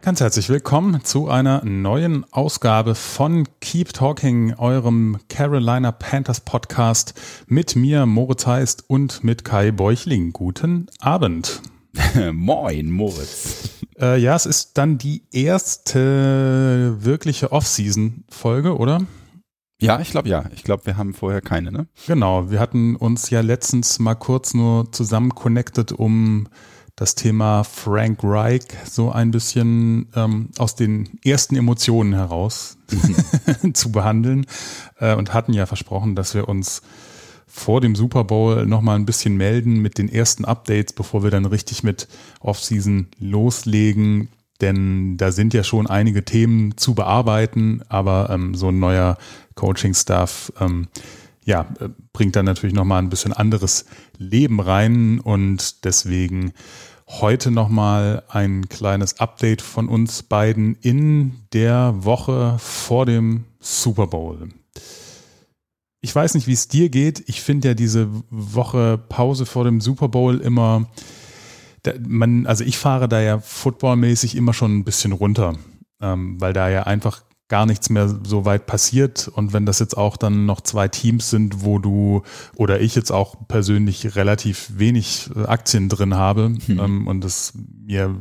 Ganz herzlich willkommen zu einer neuen Ausgabe von Keep Talking, eurem Carolina Panthers Podcast mit mir, Moritz Heist, und mit Kai Beuchling. Guten Abend. Moin, Moritz. Ja, es ist dann die erste wirkliche Off-Season-Folge, oder? Ja. Ich glaube, wir haben vorher keine, ne? Genau, wir hatten uns ja letztens mal kurz nur zusammen connected, um das Thema Frank Reich so ein bisschen aus den ersten Emotionen heraus zu behandeln und hatten ja versprochen, dass wir uns vor dem Super Bowl nochmal ein bisschen melden mit den ersten Updates, bevor wir dann richtig mit Offseason loslegen, denn da sind ja schon einige Themen zu bearbeiten, aber so ein neuer Coaching-Staff bringt dann natürlich nochmal ein bisschen anderes Leben rein und deswegen heute nochmal ein kleines Update von uns beiden in der Woche vor dem Super Bowl. Ich weiß nicht, wie es dir geht. Ich finde ja diese Woche Pause vor dem Super Bowl immer, ich fahre da ja footballmäßig immer schon ein bisschen runter, weil da ja einfach gar nichts mehr so weit passiert und wenn das jetzt auch dann noch zwei Teams sind, wo du oder ich jetzt auch persönlich relativ wenig Aktien drin habe und es mir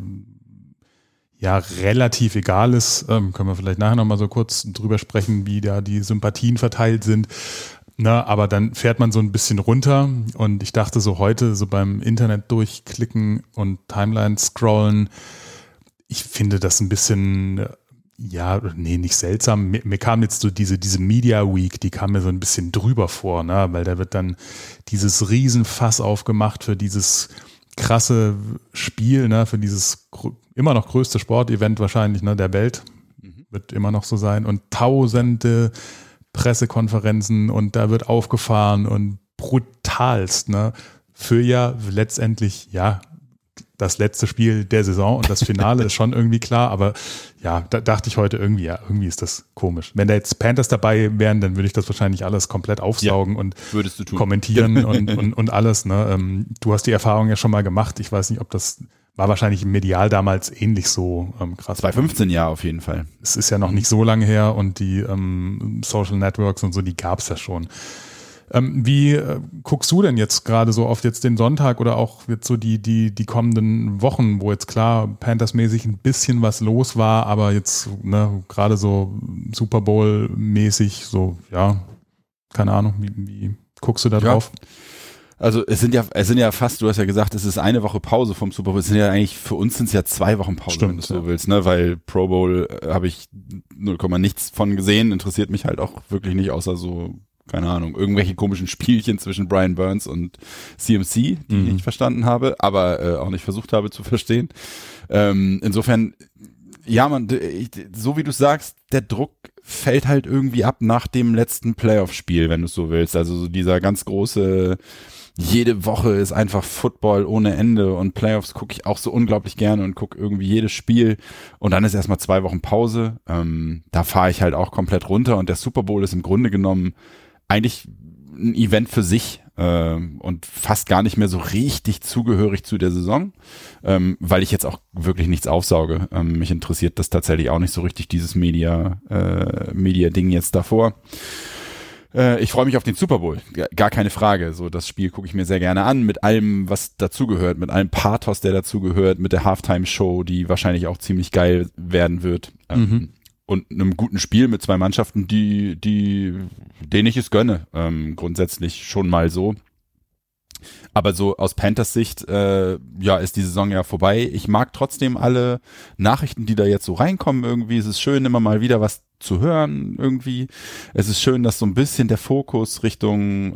ja relativ egal ist, können wir vielleicht nachher nochmal so kurz drüber sprechen, wie da die Sympathien verteilt sind. Na, aber dann fährt man so ein bisschen runter und ich dachte so heute so beim Internet durchklicken und Timeline scrollen, ich finde das ein bisschen nicht seltsam. Mir kam jetzt so diese Media Week, die kam mir so ein bisschen drüber vor, ne? Weil da wird dann dieses Riesenfass aufgemacht für dieses krasse Spiel, ne? Für dieses immer noch größte Sportevent wahrscheinlich, ne? Der Welt, wird immer noch so sein und tausende Pressekonferenzen und da wird aufgefahren und brutalst, ne? Für ja letztendlich, das letzte Spiel der Saison und das Finale ist schon irgendwie klar, aber ja, da dachte ich heute irgendwie ist das komisch. Wenn da jetzt Panthers dabei wären, dann würde ich das wahrscheinlich alles komplett aufsaugen und würdest du tun. Kommentieren und alles. Ne? Du hast die Erfahrung ja schon mal gemacht. Ich weiß nicht, ob das war wahrscheinlich medial damals ähnlich so krass. 2015 ja auf jeden Fall. Es ist ja noch nicht so lange her und die Social Networks und so, die gab es ja schon. Wie guckst du denn jetzt gerade so auf jetzt den Sonntag oder auch jetzt so die kommenden Wochen, wo jetzt klar Panthers-mäßig ein bisschen was los war, aber jetzt gerade so Super Bowl-mäßig so, keine Ahnung, wie guckst du da drauf? Also es sind ja fast, du hast ja gesagt, es ist eine Woche Pause vom Super Bowl. Es sind ja eigentlich, für uns sind es ja 2 Wochen Pause, Stimmt, wenn du so willst, ne? Weil Pro Bowl habe ich 0, nichts von gesehen, interessiert mich halt auch wirklich nicht, außer so, keine Ahnung, irgendwelche komischen Spielchen zwischen Brian Burns und CMC, die ich nicht verstanden habe, aber auch nicht versucht habe zu verstehen. Insofern, so wie du sagst, der Druck fällt halt irgendwie ab nach dem letzten Playoff-Spiel, wenn du es so willst. Also so dieser ganz große, jede Woche ist einfach Football ohne Ende und Playoffs gucke ich auch so unglaublich gerne und gucke irgendwie jedes Spiel und dann ist erstmal 2 Wochen Pause. Da fahre ich halt auch komplett runter und der Super Bowl ist im Grunde genommen eigentlich ein Event für sich und fast gar nicht mehr so richtig zugehörig zu der Saison, weil ich jetzt auch wirklich nichts aufsauge. Mich interessiert das tatsächlich auch nicht so richtig, dieses Media-Ding jetzt davor. Ich freue mich auf den Super Bowl, gar keine Frage. So, das Spiel gucke ich mir sehr gerne an, mit allem, was dazugehört, mit allem Pathos, der dazugehört, mit der Halftime-Show, die wahrscheinlich auch ziemlich geil werden wird. Und einem guten Spiel mit 2 Mannschaften, denen ich es gönne. Grundsätzlich schon mal so. Aber so aus Panthers Sicht, ist die Saison ja vorbei. Ich mag trotzdem alle Nachrichten, die da jetzt so reinkommen irgendwie. Es ist schön, immer mal wieder was zu hören irgendwie. Es ist schön, dass so ein bisschen der Fokus Richtung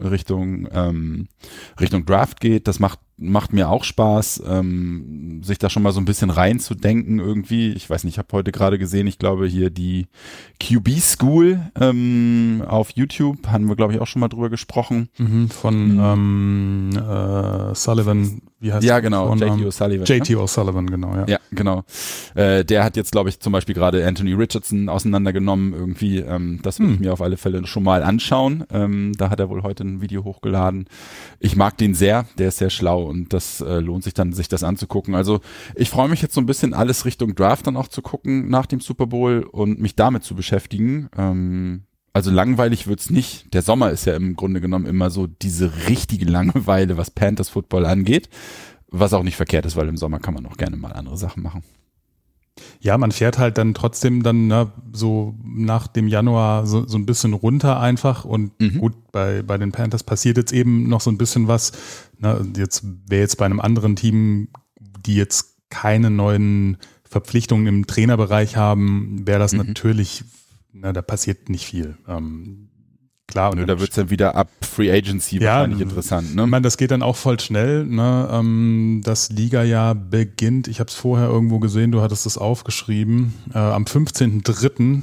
Draft geht. Das macht mir auch Spaß, sich da schon mal so ein bisschen reinzudenken irgendwie. Ich weiß nicht, ich habe heute gerade gesehen, ich glaube hier die QB School auf YouTube, haben wir glaube ich auch schon mal drüber gesprochen. Von Sullivan wie heißt ja, genau, JT O'Sullivan. JT O'Sullivan, genau, ja. Ja, genau. Der hat jetzt, glaube ich, zum Beispiel gerade Anthony Richardson auseinandergenommen irgendwie. Das würde ich mir auf alle Fälle schon mal anschauen. Da hat er wohl heute ein Video hochgeladen. Ich mag den sehr, der ist sehr schlau und das lohnt sich dann, sich das anzugucken. Also ich freue mich jetzt so ein bisschen, alles Richtung Draft dann auch zu gucken nach dem Super Bowl und mich damit zu beschäftigen. Also langweilig wird's nicht. Der Sommer ist ja im Grunde genommen immer so diese richtige Langeweile, was Panthers Football angeht. Was auch nicht verkehrt ist, weil im Sommer kann man auch gerne mal andere Sachen machen. Ja, man fährt halt dann trotzdem dann so nach dem Januar so ein bisschen runter einfach und gut, bei den Panthers passiert jetzt eben noch so ein bisschen was. Jetzt wäre jetzt bei einem anderen Team, die jetzt keine neuen Verpflichtungen im Trainerbereich haben, wäre das natürlich, da passiert nicht viel. Klar. Und da wird es dann wieder ab Free Agency wahrscheinlich interessant. Ne? Ich meine, das geht dann auch voll schnell. Ne? Das Liga-Jahr beginnt, ich habe es vorher irgendwo gesehen, du hattest es aufgeschrieben, am 15.03.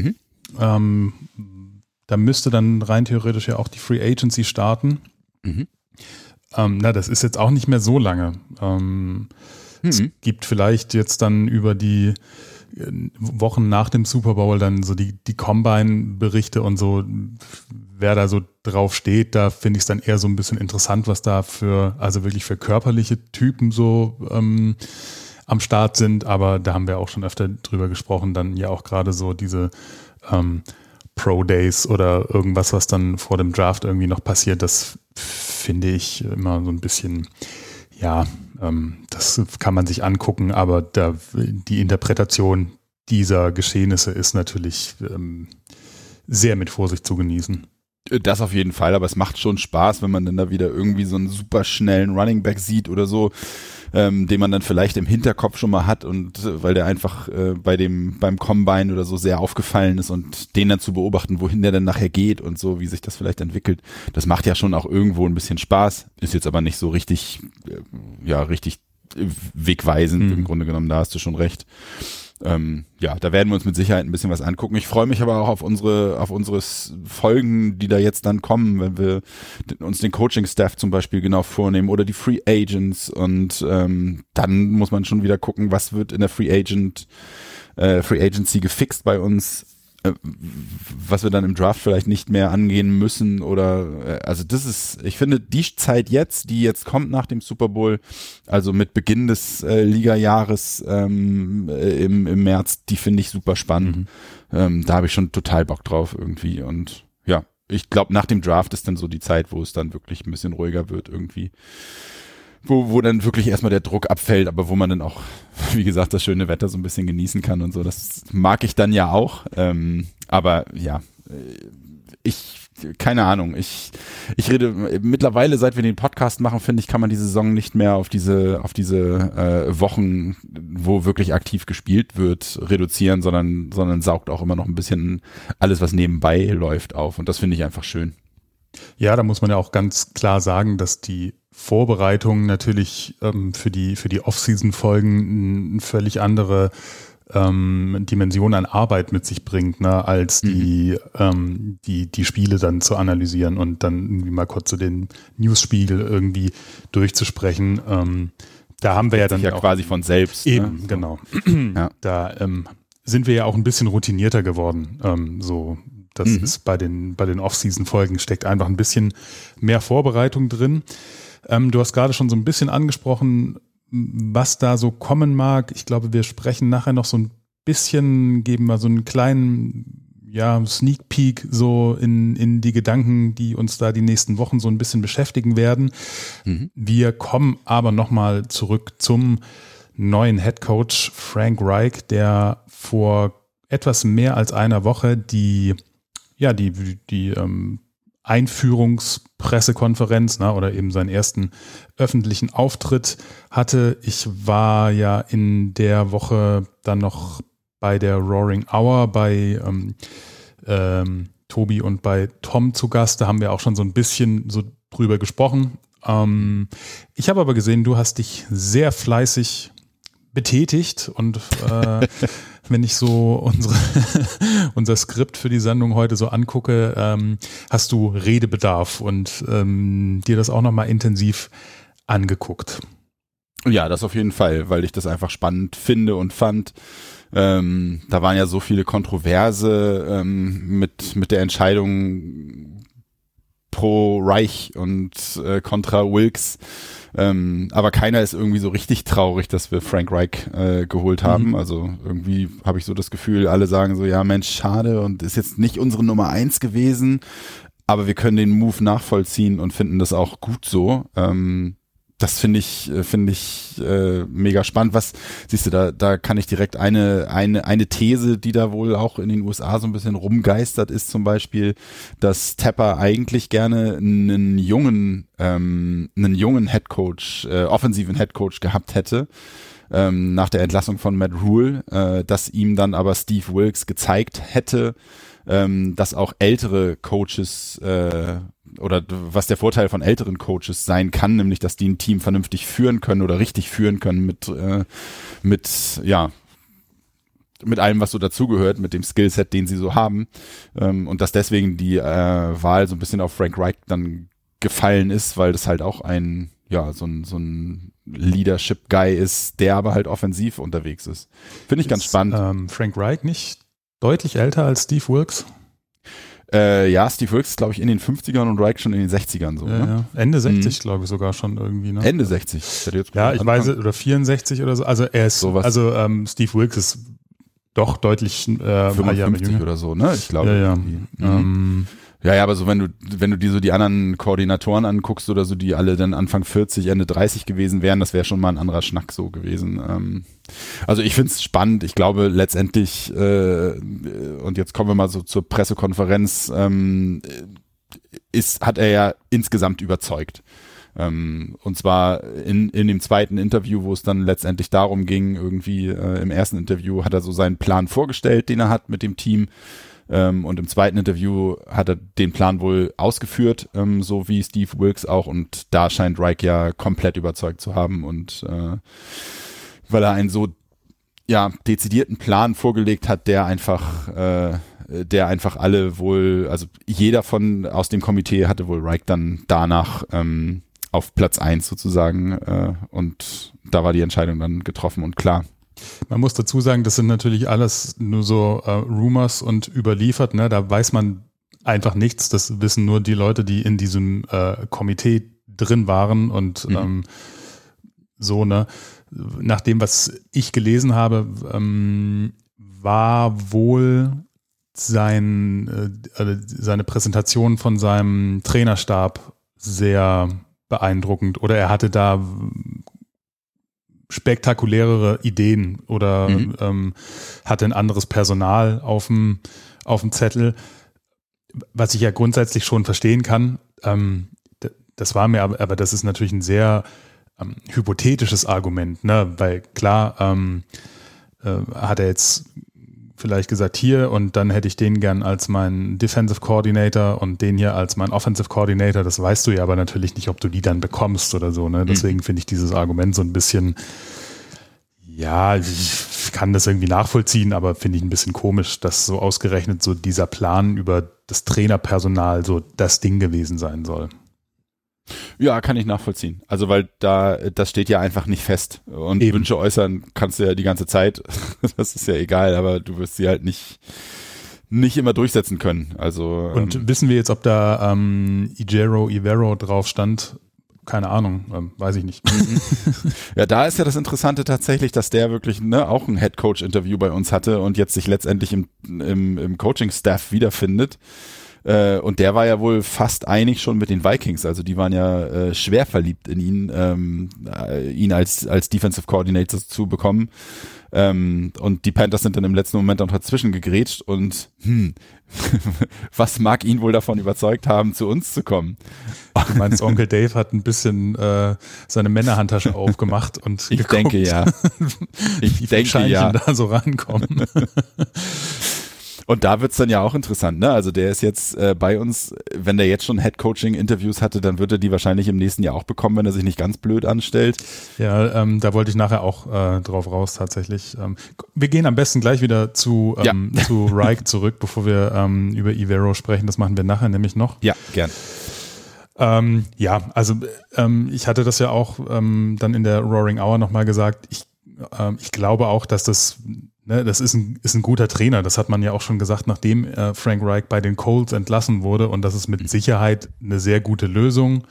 Da müsste dann rein theoretisch ja auch die Free Agency starten. Das ist jetzt auch nicht mehr so lange. Es gibt vielleicht jetzt dann über die Wochen nach dem Super Bowl dann so die Combine-Berichte und so, wer da so drauf steht, da finde ich es dann eher so ein bisschen interessant, was da also wirklich für körperliche Typen so am Start sind, aber da haben wir auch schon öfter drüber gesprochen, dann ja auch gerade so diese Pro-Days oder irgendwas, was dann vor dem Draft irgendwie noch passiert, das finde ich immer so ein bisschen, das kann man sich angucken, aber die Interpretation dieser Geschehnisse ist natürlich sehr mit Vorsicht zu genießen. Das auf jeden Fall, aber es macht schon Spaß, wenn man dann da wieder irgendwie so einen super schnellen Running Back sieht oder so, den man dann vielleicht im Hinterkopf schon mal hat und weil der einfach beim Combine oder so sehr aufgefallen ist und den dann zu beobachten, wohin der dann nachher geht und so, wie sich das vielleicht entwickelt, das macht ja schon auch irgendwo ein bisschen Spaß, ist jetzt aber nicht so richtig wegweisend im Grunde genommen, da hast du schon recht. Da werden wir uns mit Sicherheit ein bisschen was angucken. Ich freue mich aber auch auf unsere Folgen, die da jetzt dann kommen, wenn wir uns den Coaching-Staff zum Beispiel genau vornehmen oder die Free Agents und dann muss man schon wieder gucken, was wird in der Free Agency gefixt bei uns, was wir dann im Draft vielleicht nicht mehr angehen müssen oder also ich finde die Zeit jetzt, die jetzt kommt nach dem Super Bowl, also mit Beginn des Liga-Jahres im März, die finde ich super spannend. Da habe ich schon total Bock drauf irgendwie und ja, ich glaube nach dem Draft ist dann so die Zeit, wo es dann wirklich ein bisschen ruhiger wird irgendwie. Wo dann wirklich erstmal der Druck abfällt, aber wo man dann auch, wie gesagt, das schöne Wetter so ein bisschen genießen kann und so. Das mag ich dann ja auch. Aber ja, keine Ahnung. Ich rede mittlerweile, seit wir den Podcast machen, finde ich, kann man die Saison nicht mehr auf diese Wochen, wo wirklich aktiv gespielt wird, reduzieren, sondern saugt auch immer noch ein bisschen alles, was nebenbei läuft, auf. Und das finde ich einfach schön. Ja, da muss man ja auch ganz klar sagen, dass die Vorbereitung natürlich für die Off-Season-Folgen eine völlig andere Dimension an Arbeit mit sich bringt, ne, als die Spiele dann zu analysieren und dann irgendwie mal kurz so den Newsspiegel irgendwie durchzusprechen. Da haben wir ja dann ja auch quasi von selbst. Eben, ne? Genau. Ja. Da sind wir ja auch ein bisschen routinierter geworden. Das ist bei den Off-Season-Folgen steckt einfach ein bisschen mehr Vorbereitung drin. Du hast gerade schon so ein bisschen angesprochen, was da so kommen mag. Ich glaube, wir sprechen nachher noch so ein bisschen, geben mal so einen kleinen Sneak Peek so in die Gedanken, die uns da die nächsten Wochen so ein bisschen beschäftigen werden. Wir kommen aber nochmal zurück zum neuen Head Coach Frank Reich, der vor etwas mehr als einer Woche die Einführungspressekonferenz oder eben seinen ersten öffentlichen Auftritt hatte. Ich war ja in der Woche dann noch bei der Roaring Hour bei Tobi und bei Tom zu Gast. Da haben wir auch schon so ein bisschen so drüber gesprochen. Ich habe aber gesehen, du hast dich sehr fleißig betätigt und wenn ich so unser Skript für die Sendung heute so angucke, hast du Redebedarf und dir das auch nochmal intensiv angeguckt. Ja, das auf jeden Fall, weil ich das einfach spannend finde und fand. Da waren ja so viele Kontroverse mit der Entscheidung pro Reich und kontra Wilkes. Aber keiner ist irgendwie so richtig traurig, dass wir Frank Reich geholt haben. Also irgendwie habe ich so das Gefühl, alle sagen so, ja Mensch, schade und ist jetzt nicht unsere Nummer 1 gewesen, aber wir können den Move nachvollziehen und finden das auch gut so. Das finde ich mega spannend. Was siehst du, da kann ich direkt eine These, die da wohl auch in den USA so ein bisschen rumgeistert ist, zum Beispiel, dass Tapper eigentlich gerne einen jungen Headcoach, offensiven Headcoach gehabt hätte, nach der Entlassung von Matt Rhule, dass ihm dann aber Steve Wilkes gezeigt hätte, dass auch ältere Coaches oder was der Vorteil von älteren Coaches sein kann, nämlich dass die ein Team vernünftig führen können oder richtig führen können mit allem, was so dazugehört, mit dem Skillset, den sie so haben, und dass deswegen die Wahl so ein bisschen auf Frank Reich dann gefallen ist, weil das halt auch so ein Leadership-Guy ist, der aber halt offensiv unterwegs ist. Finde ich ganz spannend. Frank Reich nicht deutlich älter als Steve Wilkes? Ja, Steve Wilkes ist, glaube ich, in den 50ern und Reich schon in den 60ern so. Ja, ne? ja. Ende 60, glaube ich, sogar schon irgendwie. Ne? Ende 60. Ja, ich weiß, oder 64 oder so. Also er ist, sowas. also Steve Wilkes ist doch deutlich 55 oder so, ne? Ich glaube. Ja, aber so wenn du dir so die anderen Koordinatoren anguckst oder so, die alle dann Anfang 40, Ende 30 gewesen wären, das wäre schon mal ein anderer Schnack so gewesen. Also ich find's spannend. Ich glaube letztendlich, und jetzt kommen wir mal so zur Pressekonferenz, hat er ja insgesamt überzeugt. Und zwar in dem zweiten Interview, wo es dann letztendlich darum ging, irgendwie im ersten Interview hat er so seinen Plan vorgestellt, den er hat mit dem Team. Und im zweiten Interview hat er den Plan wohl ausgeführt, so wie Steve Wilkes auch. Und da scheint Reich ja komplett überzeugt zu haben. Und weil er einen so dezidierten Plan vorgelegt hat, der einfach alle wohl, also jeder aus dem Komitee hatte wohl Reich dann danach auf Platz 1 sozusagen. Und da war die Entscheidung dann getroffen und klar. Man muss dazu sagen, das sind natürlich alles nur so Rumors und überliefert, ne? Da weiß man einfach nichts. Das wissen nur die Leute, die in diesem Komitee drin waren und so, ne? Nach dem, was ich gelesen habe, war wohl seine Präsentation von seinem Trainerstab sehr beeindruckend, oder er hatte da spektakulärere Ideen oder hatte ein anderes Personal auf dem Zettel, was ich ja grundsätzlich schon verstehen kann. Das war mir aber das ist natürlich ein sehr hypothetisches Argument, ne? Weil klar hat er jetzt vielleicht gesagt, hier und dann hätte ich den gern als mein Defensive Coordinator und den hier als mein Offensive Coordinator. Das weißt du ja aber natürlich nicht, ob du die dann bekommst oder so. Ne? Deswegen finde ich dieses Argument so ein bisschen, ja, ich kann das irgendwie nachvollziehen, aber finde ich ein bisschen komisch, dass so ausgerechnet so dieser Plan über das Trainerpersonal so das Ding gewesen sein soll. Ja, kann ich nachvollziehen. Also weil das steht ja einfach nicht fest. Und eben. Wünsche äußern kannst du ja die ganze Zeit. Das ist ja egal, aber du wirst sie halt nicht immer durchsetzen können. Also und wissen wir jetzt, ob da Ejiro drauf stand? Keine Ahnung, weiß ich nicht. Ja, da ist ja das Interessante tatsächlich, dass der wirklich auch ein Head-Coach-Interview bei uns hatte und jetzt sich letztendlich im Coaching-Staff wiederfindet. Und der war ja wohl fast einig schon mit den Vikings, also die waren ja schwer verliebt in ihn als Defensive Coordinator zu bekommen. Und die Panthers sind dann im letzten Moment noch dazwischen gegrätscht und was mag ihn wohl davon überzeugt haben, zu uns zu kommen? Du meinst, Onkel Dave hat ein bisschen seine Männerhandtasche aufgemacht und ich geguckt, denke ja. Ich denke ja. da so rankommen. Und da wird's dann ja auch interessant, ne? Also der ist jetzt bei uns, wenn der jetzt schon Head-Coaching-Interviews hatte, dann wird er die wahrscheinlich im nächsten Jahr auch bekommen, wenn er sich nicht ganz blöd anstellt. Ja, da wollte ich nachher auch drauf raus tatsächlich. Wir gehen am besten gleich wieder zu Reich zurück, bevor wir über Evero sprechen. Das machen wir nachher nämlich noch. Ja, gern. Ich hatte das ja auch dann in der Roaring Hour nochmal gesagt. Ich glaube auch, dass das ist ein guter Trainer. Das hat man ja auch schon gesagt, nachdem Frank Reich bei den Colts entlassen wurde. Und das ist mit Sicherheit eine sehr gute Lösung.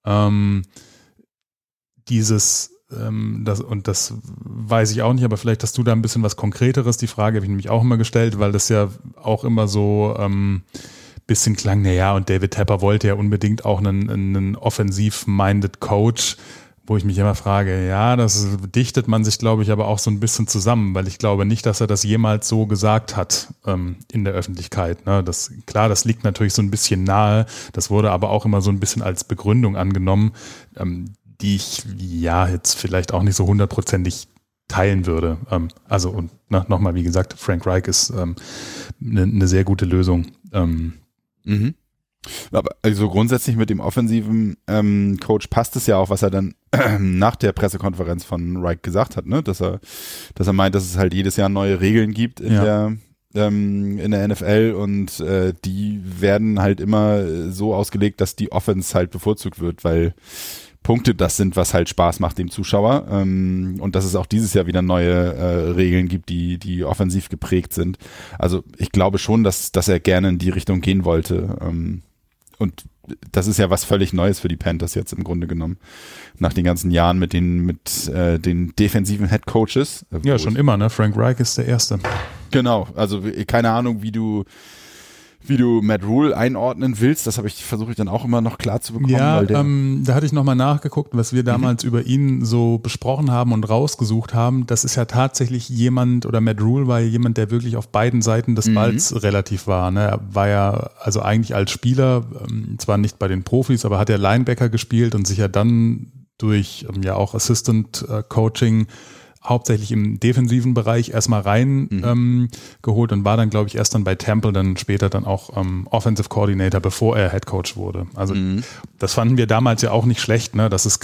Das weiß ich auch nicht, aber vielleicht hast du da ein bisschen was Konkreteres. Die Frage habe ich nämlich auch immer gestellt, weil das ja auch immer so bisschen klang, und David Tepper wollte ja unbedingt auch einen offensiv-minded Coach, wo ich mich immer frage, das dichtet man sich, glaube ich, aber auch so ein bisschen zusammen, weil ich glaube nicht, dass er das jemals so gesagt hat in der Öffentlichkeit. Ne? Das liegt natürlich so ein bisschen nahe, das wurde aber auch immer so ein bisschen als Begründung angenommen, die ich jetzt vielleicht auch nicht so hundertprozentig teilen würde. Nochmal, wie gesagt, Frank Reich ist eine sehr gute Lösung. Aber also grundsätzlich mit dem offensiven Coach passt es ja auch, was er dann nach der Pressekonferenz von Reich gesagt hat, ne? Dass er meint, dass es halt jedes Jahr neue Regeln gibt in der NFL und die werden halt immer so ausgelegt, dass die Offense halt bevorzugt wird, weil Punkte das sind, was halt Spaß macht dem Zuschauer und dass es auch dieses Jahr wieder neue Regeln gibt, die offensiv geprägt sind. Also ich glaube schon, dass er gerne in die Richtung gehen wollte und das ist ja was völlig Neues für die Panthers jetzt im Grunde genommen. Nach den ganzen Jahren mit den defensiven Head Coaches. Ja, schon immer, ne? Frank Reich ist der Erste. Genau, also keine Ahnung, wie du Matt Rule einordnen willst, das versuche ich dann auch immer noch klar zu bekommen. Ja, da hatte ich nochmal nachgeguckt, was wir damals über ihn so besprochen haben und rausgesucht haben. Das ist ja tatsächlich jemand, oder Matt Rule war jemand, der wirklich auf beiden Seiten des Balls relativ war. Ne? Er war ja also eigentlich als Spieler, zwar nicht bei den Profis, aber hat er Linebacker gespielt und sich ja dann durch auch Assistant Coaching hauptsächlich im defensiven Bereich erstmal rein geholt und war dann, glaube ich, erst dann bei Temple, dann später dann auch Offensive Coordinator, bevor er Head Coach wurde. Also das fanden wir damals ja auch nicht schlecht, ne? Dass es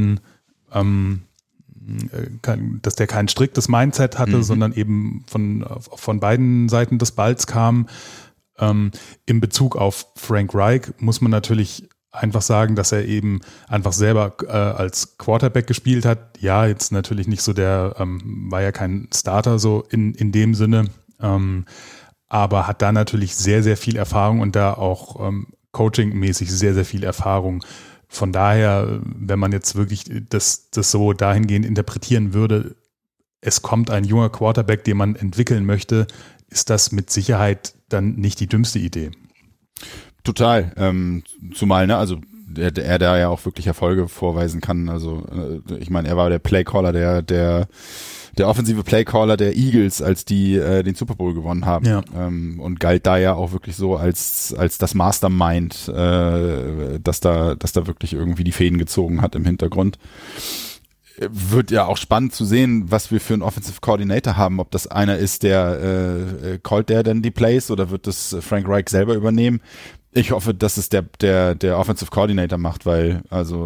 dass der kein striktes Mindset hatte, sondern eben von beiden Seiten des Balls kam. In Bezug auf Frank Reich muss man natürlich einfach sagen, dass er eben einfach selber als Quarterback gespielt hat. Ja, jetzt natürlich nicht so war ja kein Starter so in dem Sinne, aber hat da natürlich sehr, sehr viel Erfahrung und da auch coachingmäßig sehr, sehr viel Erfahrung. Von daher, wenn man jetzt wirklich das so dahingehend interpretieren würde, es kommt ein junger Quarterback, den man entwickeln möchte, ist das mit Sicherheit dann nicht die dümmste Idee. Total, zumal, ne, also er da ja auch wirklich Erfolge vorweisen kann, also ich meine, er war der Playcaller, der offensive Playcaller der Eagles, als die den Super Bowl gewonnen haben, und galt da ja auch wirklich so als das Mastermind, dass da wirklich irgendwie die Fäden gezogen hat im Hintergrund. Wird ja auch spannend zu sehen, was wir für einen Offensive Coordinator haben, ob das einer ist, der callt der denn die Plays oder wird das Frank Reich selber übernehmen. Ich hoffe, dass es der Offensive Coordinator macht, weil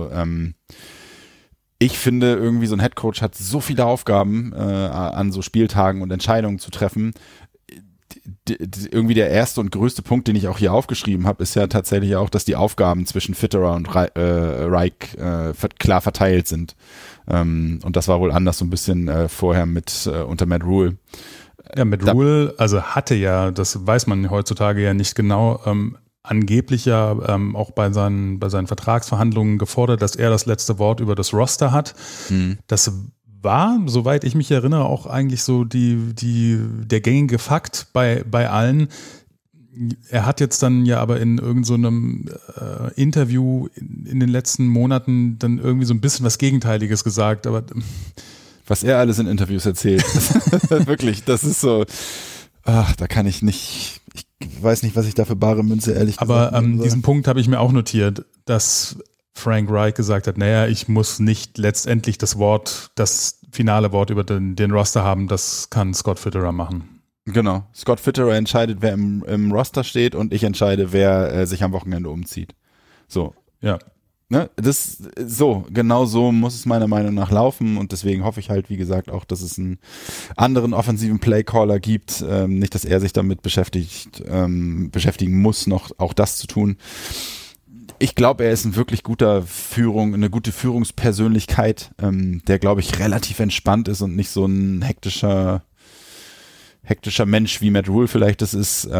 ich finde irgendwie so ein Head Coach hat so viele Aufgaben an so Spieltagen und Entscheidungen zu treffen. Irgendwie der erste und größte Punkt, den ich auch hier aufgeschrieben habe, ist ja tatsächlich auch, dass die Aufgaben zwischen Fitterer und Reich klar verteilt sind. Und das war wohl anders so ein bisschen vorher unter Matt Rule. Ja, Matt Rule, also hatte ja, das weiß man heutzutage ja nicht genau, angeblich ja auch bei seinen Vertragsverhandlungen gefordert, dass er das letzte Wort über das Roster hat. Das war, soweit ich mich erinnere, auch eigentlich so der gängige Fakt bei allen. Er hat jetzt dann ja aber in irgendeinem Interview in den letzten Monaten dann irgendwie so ein bisschen was Gegenteiliges gesagt, aber was er alles in Interviews erzählt, wirklich, das ist so, da kann ich nicht, ich weiß nicht, was ich da für bare Münze ehrlich gesagt habe. Aber diesen Punkt habe ich mir auch notiert, dass Frank Reich gesagt hat, ich muss nicht letztendlich das finale Wort über den Roster haben, das kann Scott Fitterer machen. Genau, Scott Fitterer entscheidet, wer im Roster steht und ich entscheide, wer sich am Wochenende umzieht. So. Ja. Ne, genau so muss es meiner Meinung nach laufen und deswegen hoffe ich halt, wie gesagt, auch, dass es einen anderen offensiven Playcaller gibt, nicht, dass er sich damit beschäftigen muss, noch auch das zu tun. Ich glaube, er ist eine gute Führungspersönlichkeit, der, glaube ich, relativ entspannt ist und nicht so ein hektischer Mensch wie Matt Rule vielleicht das ist.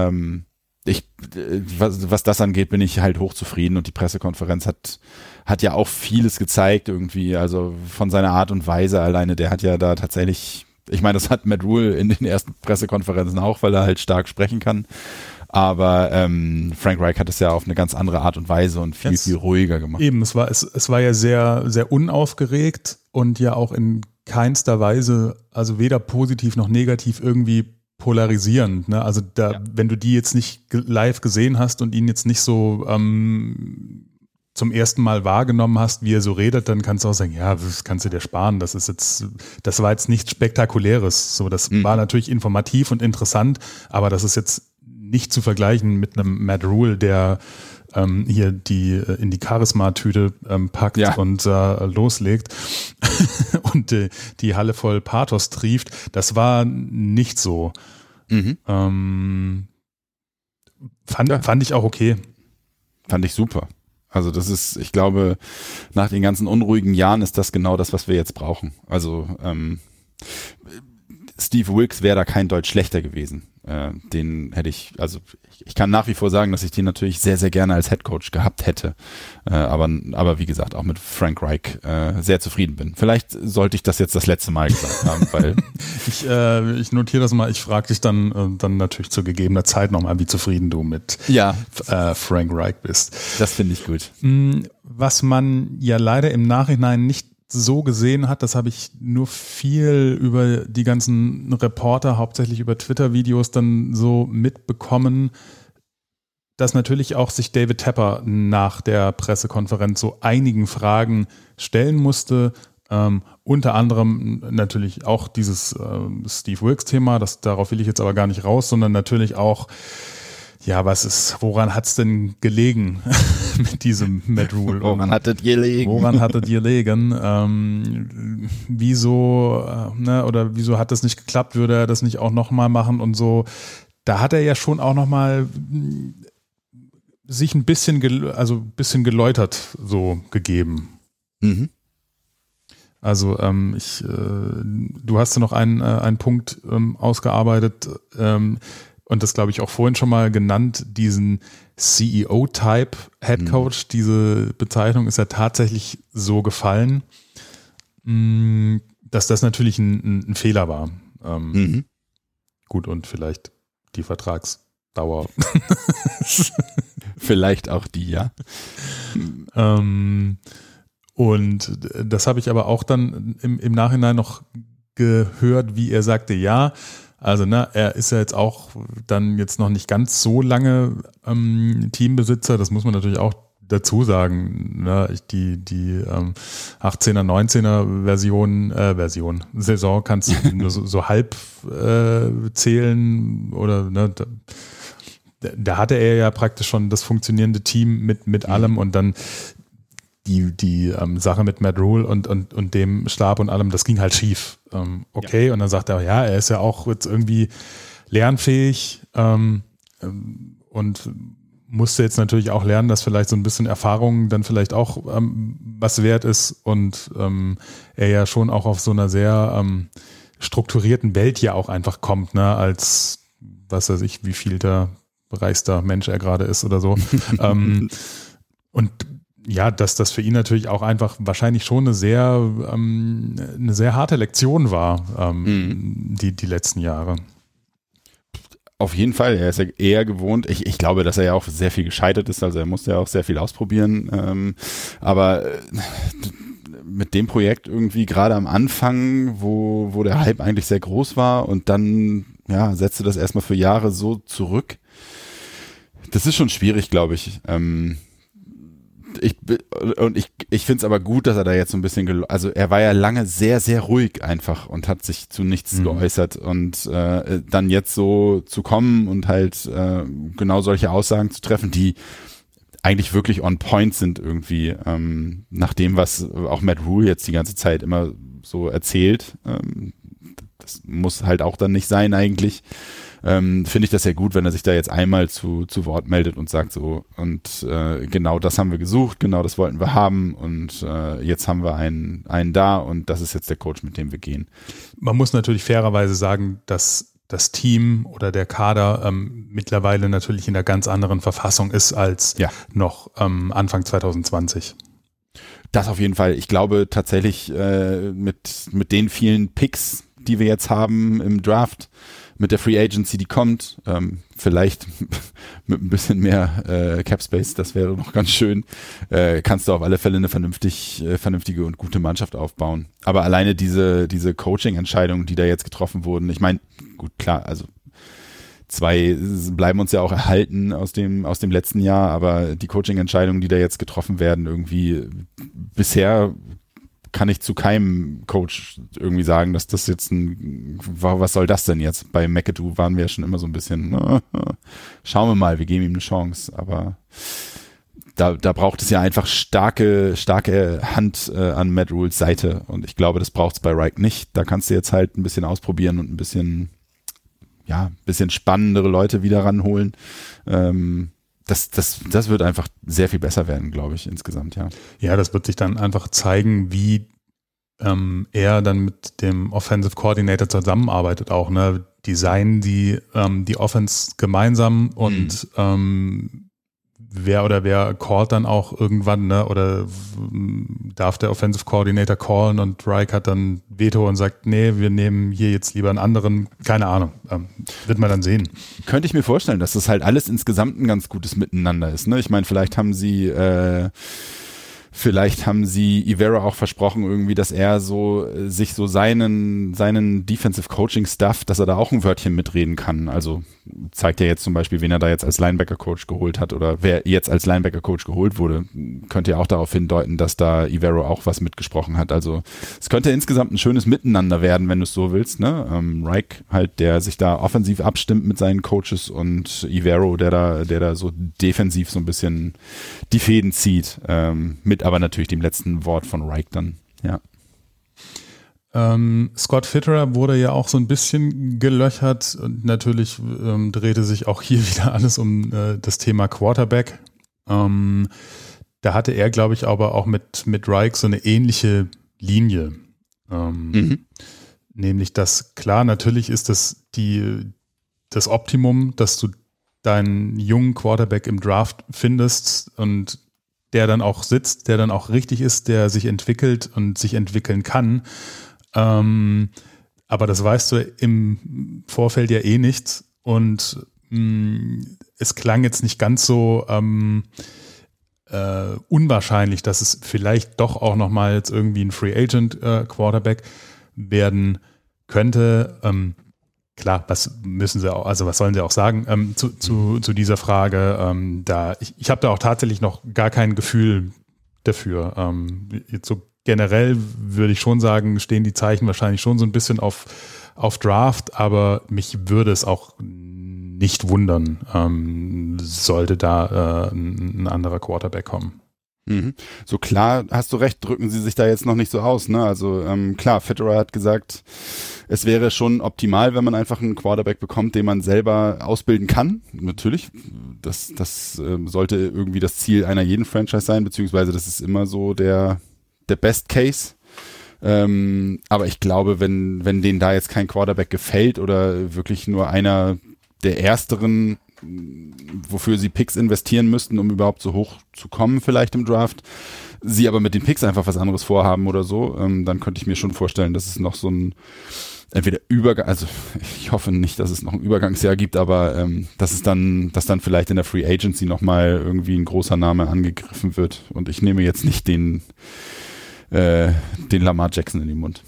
Was das angeht, bin ich halt hochzufrieden und die Pressekonferenz hat ja auch vieles gezeigt irgendwie, also von seiner Art und Weise alleine, der hat ja da tatsächlich, ich meine, das hat Matt Rule in den ersten Pressekonferenzen auch, weil er halt stark sprechen kann, aber Frank Reich hat es ja auf eine ganz andere Art und Weise und viel ruhiger gemacht. Eben, es war ja sehr, sehr unaufgeregt und ja auch in keinster Weise, also weder positiv noch negativ irgendwie polarisierend, ne? Also wenn du die jetzt nicht live gesehen hast und ihn jetzt nicht so zum ersten Mal wahrgenommen hast, wie er so redet, dann kannst du auch sagen, ja, das kannst du dir sparen, das war jetzt nichts Spektakuläres. So, das war natürlich informativ und interessant, aber das ist jetzt nicht zu vergleichen mit einem Matt Rule, der hier in die Charisma-Tüte packt und loslegt und die Halle voll Pathos trieft. Das war nicht so. Fand ich auch okay. Fand ich super. Also das ist, ich glaube, nach den ganzen unruhigen Jahren ist das genau das, was wir jetzt brauchen. Also Steve Wilkes wäre da kein Deut schlechter gewesen. Den hätte ich kann nach wie vor sagen, dass ich den natürlich sehr, sehr gerne als Headcoach gehabt hätte. Aber wie gesagt, auch mit Frank Reich sehr zufrieden bin. Vielleicht sollte ich das jetzt das letzte Mal gesagt haben, weil ich notiere das mal, ich frage dich dann natürlich zu gegebener Zeit nochmal, wie zufrieden du mit Frank Reich bist. Das finde ich gut. Was man ja leider im Nachhinein nicht so gesehen hat, das habe ich nur viel über die ganzen Reporter, hauptsächlich über Twitter-Videos dann so mitbekommen, dass natürlich auch sich David Tepper nach der Pressekonferenz so einigen Fragen stellen musste, unter anderem natürlich auch dieses Steve Wilkes-Thema, darauf will ich jetzt aber gar nicht raus, sondern natürlich auch woran hat's denn gelegen mit diesem Matt Rule? Woran hat es gelegen? Wieso hat das nicht geklappt? Würde er das nicht auch nochmal machen und so? Da hat er ja schon auch nochmal sich ein bisschen geläutert so gegeben. Also du hast ja noch einen Punkt ausgearbeitet, und das glaube ich auch vorhin schon mal genannt, diesen CEO-Type Headcoach, diese Bezeichnung ist ja tatsächlich so gefallen, dass das natürlich ein Fehler war. Gut, und vielleicht die Vertragsdauer. Vielleicht auch die, ja. Und das habe ich aber auch dann im Nachhinein noch gehört, wie er sagte, ja, also er ist ja jetzt auch dann jetzt noch nicht ganz so lange Teambesitzer, das muss man natürlich auch dazu sagen. Die 18er, 19er Saison kannst du nur so halb zählen oder da hatte er ja praktisch schon das funktionierende Team mit allem und dann die Sache mit Matt Rule und dem Stab und allem, das ging halt schief. Und dann sagt er, er ist ja auch jetzt irgendwie lernfähig und musste jetzt natürlich auch lernen, dass vielleicht so ein bisschen Erfahrung dann vielleicht auch was wert ist und er ja schon auch auf so einer sehr strukturierten Welt ja auch einfach kommt, ne, als was weiß ich, wie viel der reichster Mensch er gerade ist oder so. Und ja, dass das für ihn natürlich auch einfach wahrscheinlich schon eine sehr harte Lektion war, die letzten Jahre. Auf jeden Fall, er ist ja eher gewohnt. Ich glaube, dass er ja auch sehr viel gescheitert ist, also er musste ja auch sehr viel ausprobieren. Aber mit dem Projekt irgendwie gerade am Anfang, wo der Hype eigentlich sehr groß war und dann setzte das erstmal für Jahre so zurück. Das ist schon schwierig, glaube ich. Ich finde es aber gut, dass er da jetzt so ein bisschen, also er war ja lange sehr, sehr ruhig einfach und hat sich zu nichts geäußert und dann jetzt so zu kommen und halt genau solche Aussagen zu treffen, die eigentlich wirklich on point sind irgendwie, nach dem, was auch Matt Rule jetzt die ganze Zeit immer so erzählt. das muss halt auch dann nicht sein eigentlich, finde ich das ja gut, wenn er sich da jetzt einmal zu Wort meldet und sagt so, und genau das haben wir gesucht, genau das wollten wir haben und jetzt haben wir einen da und das ist jetzt der Coach, mit dem wir gehen. Man muss natürlich fairerweise sagen, dass das Team oder der Kader mittlerweile natürlich in einer ganz anderen Verfassung ist als noch Anfang 2020. Das auf jeden Fall. Ich glaube tatsächlich mit den vielen Picks, die wir jetzt haben im Draft, mit der Free Agency, die kommt, vielleicht mit ein bisschen mehr Cap Space, das wäre noch ganz schön, kannst du auf alle Fälle eine vernünftige und gute Mannschaft aufbauen. Aber alleine diese Coaching-Entscheidungen, die da jetzt getroffen wurden, ich meine, gut, klar, also 2 bleiben uns ja auch erhalten aus dem letzten Jahr, aber die Coaching-Entscheidungen, die da jetzt getroffen werden, irgendwie bisher kann ich zu keinem Coach irgendwie sagen, dass das jetzt was soll das denn jetzt? Bei McAdoo waren wir ja schon immer so ein bisschen, schauen wir mal, wir geben ihm eine Chance, aber da braucht es ja einfach starke Hand an Matt Rules Seite und ich glaube, das braucht es bei Reich nicht. Da kannst du jetzt halt ein bisschen ausprobieren und ein bisschen spannendere Leute wieder ranholen. Das wird einfach sehr viel besser werden, glaube ich, insgesamt, ja. Ja, das wird sich dann einfach zeigen, wie er dann mit dem Offensive Coordinator zusammenarbeitet auch, ne? Designen die Offense gemeinsam und wer callt dann auch irgendwann, ne? Oder darf der Offensive Coordinator callen und Reich hat dann Veto und sagt, nee, wir nehmen hier jetzt lieber einen anderen, keine Ahnung, wird man dann sehen. Könnte ich mir vorstellen, dass das halt alles insgesamt ein ganz gutes Miteinander ist, ne? Ich meine, vielleicht haben sie Ivero auch versprochen irgendwie, dass er sich seinen Defensive Coaching Stuff, dass er da auch ein Wörtchen mitreden kann. Also zeigt ja jetzt zum Beispiel, wen er da jetzt als Linebacker Coach geholt hat oder wer jetzt als Linebacker Coach geholt wurde, könnte ja auch darauf hindeuten, dass da Ivero auch was mitgesprochen hat. Also es könnte insgesamt ein schönes Miteinander werden, wenn du es so willst, ne? Reich halt, der sich da offensiv abstimmt mit seinen Coaches und Ivero, der da so defensiv so ein bisschen die Fäden zieht, mit aber natürlich dem letzten Wort von Reich dann, ja. Scott Fitterer wurde ja auch so ein bisschen gelöchert und natürlich drehte sich auch hier wieder alles um das Thema Quarterback. Da hatte er, glaube ich, aber auch mit Reich so eine ähnliche Linie. Nämlich, dass klar, natürlich ist das das Optimum, dass du deinen jungen Quarterback im Draft findest und der dann auch sitzt, der dann auch richtig ist, der sich entwickelt und sich entwickeln kann. Aber das weißt du im Vorfeld ja eh nicht und es klang jetzt nicht ganz so unwahrscheinlich, dass es vielleicht doch auch nochmal jetzt irgendwie ein Free Agent Quarterback werden könnte. Klar, was sollen sie auch sagen zu dieser Frage? Ich habe da auch tatsächlich noch gar kein Gefühl dafür. Jetzt so generell würde ich schon sagen, stehen die Zeichen wahrscheinlich schon so ein bisschen auf Draft, aber mich würde es auch nicht wundern, sollte da ein anderer Quarterback kommen. So klar, hast du recht, drücken sie sich da jetzt noch nicht so aus, ne? Also klar, Fitterer hat gesagt, es wäre schon optimal, wenn man einfach einen Quarterback bekommt, den man selber ausbilden kann. Natürlich, das sollte irgendwie das Ziel einer jeden Franchise sein, beziehungsweise das ist immer so der Best Case. Aber ich glaube, wenn denen da jetzt kein Quarterback gefällt oder wirklich nur einer der ersteren, wofür sie Picks investieren müssten, um überhaupt so hoch zu kommen vielleicht im Draft, sie aber mit den Picks einfach was anderes vorhaben oder so, dann könnte ich mir schon vorstellen, dass es noch so ein entweder also ich hoffe nicht, dass es noch ein Übergangsjahr gibt, aber dass dann vielleicht in der Free Agency nochmal irgendwie ein großer Name angegriffen wird und ich nehme jetzt nicht den Lamar Jackson in den Mund.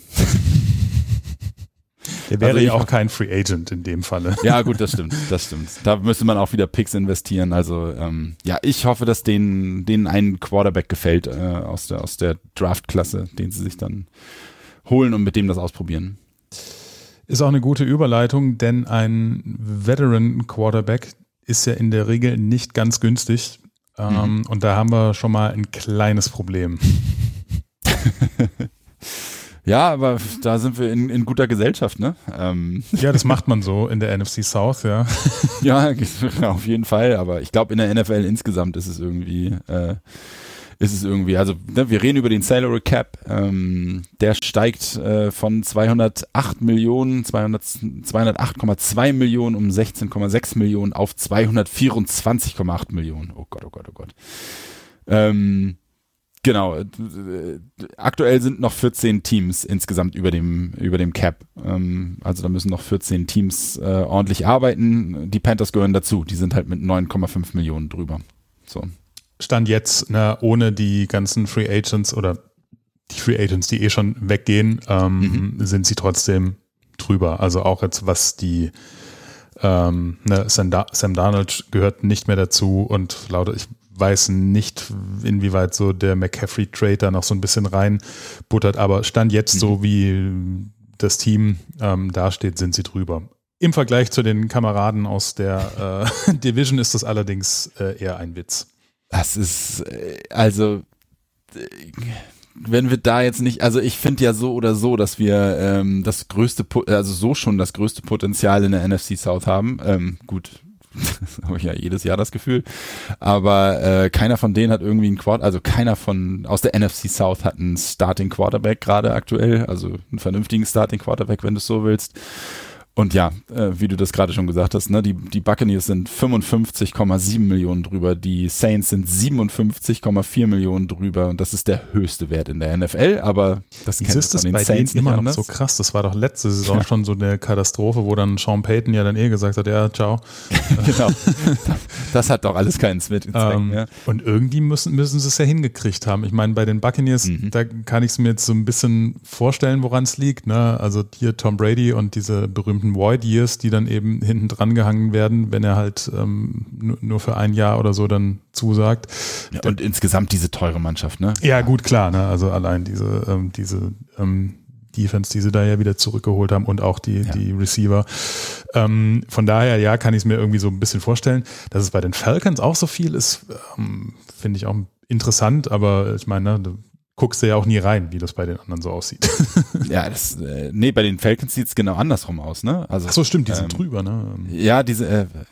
Der wäre ja auch kein Free Agent in dem Falle. Ja gut, das stimmt. Da müsste man auch wieder Picks investieren. Also ich hoffe, dass denen ein Quarterback gefällt aus der Draft-Klasse, den sie sich dann holen und mit dem das ausprobieren. Ist auch eine gute Überleitung, denn ein Veteran-Quarterback ist ja in der Regel nicht ganz günstig. Und da haben wir schon mal ein kleines Problem. Ja, aber da sind wir in guter Gesellschaft, ne? Ja, das macht man so in der NFC South, ja. Ja, auf jeden Fall, aber ich glaube in der NFL insgesamt ist es irgendwie, also ne, wir reden über den Salary Cap, der steigt von 208,2 Millionen um 16,6 Millionen auf 224,8 Millionen. Oh Gott, oh Gott, oh Gott. Genau, aktuell sind noch 14 Teams insgesamt über dem Cap. Also da müssen noch 14 Teams ordentlich arbeiten. Die Panthers gehören dazu. Die sind halt mit 9,5 Millionen drüber. So. Stand jetzt, ohne die ganzen Free Agents oder die Free Agents, die schon weggehen, sind sie trotzdem drüber. Also auch jetzt, was die Sam Darnold gehört nicht mehr dazu und ich weiß nicht, inwieweit so der McCaffrey-Trade da noch so ein bisschen reinbuttert, aber Stand jetzt so, wie das Team dasteht, sind sie drüber. Im Vergleich zu den Kameraden aus der Division ist das allerdings eher ein Witz. Das ist, also, wenn wir da jetzt nicht, also ich finde ja so oder so, dass wir das größte Potenzial in der NFC South haben. Gut, das habe ich ja jedes Jahr das Gefühl. Aber keiner von denen hat irgendwie keiner aus der NFC South hat einen Starting Quarterback gerade aktuell, also einen vernünftigen Starting Quarterback, wenn du es so willst. Und ja, wie du das gerade schon gesagt hast, ne, die Buccaneers sind 55,7 Millionen drüber, die Saints sind 57,4 Millionen drüber und das ist der höchste Wert in der NFL, aber das kennt man von den bei Saints denen immer nicht noch so krass. Das war doch letzte Saison schon so eine Katastrophe, wo dann Sean Payton ja dann gesagt hat, ja, ciao. Genau, das hat doch alles keinen Zweck. Ja. Und irgendwie müssen sie es ja hingekriegt haben. Ich meine, bei den Buccaneers, da kann ich es mir jetzt so ein bisschen vorstellen, woran es liegt. Ne? Also hier Tom Brady und diese berühmten Void Years, die dann eben hinten dran gehangen werden, wenn er halt nur für ein Jahr oder so dann zusagt. Ja, und insgesamt diese teure Mannschaft, ne? Ja, gut, klar, ne? Also allein diese Defense, die sie da ja wieder zurückgeholt haben und auch die Receiver. Von daher, ja, kann ich es mir irgendwie so ein bisschen vorstellen. Dass es bei den Falcons auch so viel ist, finde ich auch interessant, aber ich meine, ne, guckst du ja auch nie rein, wie das bei den anderen so aussieht. Ja, bei den Falcons sieht es genau andersrum aus, ne? Also, ach so, stimmt, die sind drüber, ne? Ja, ich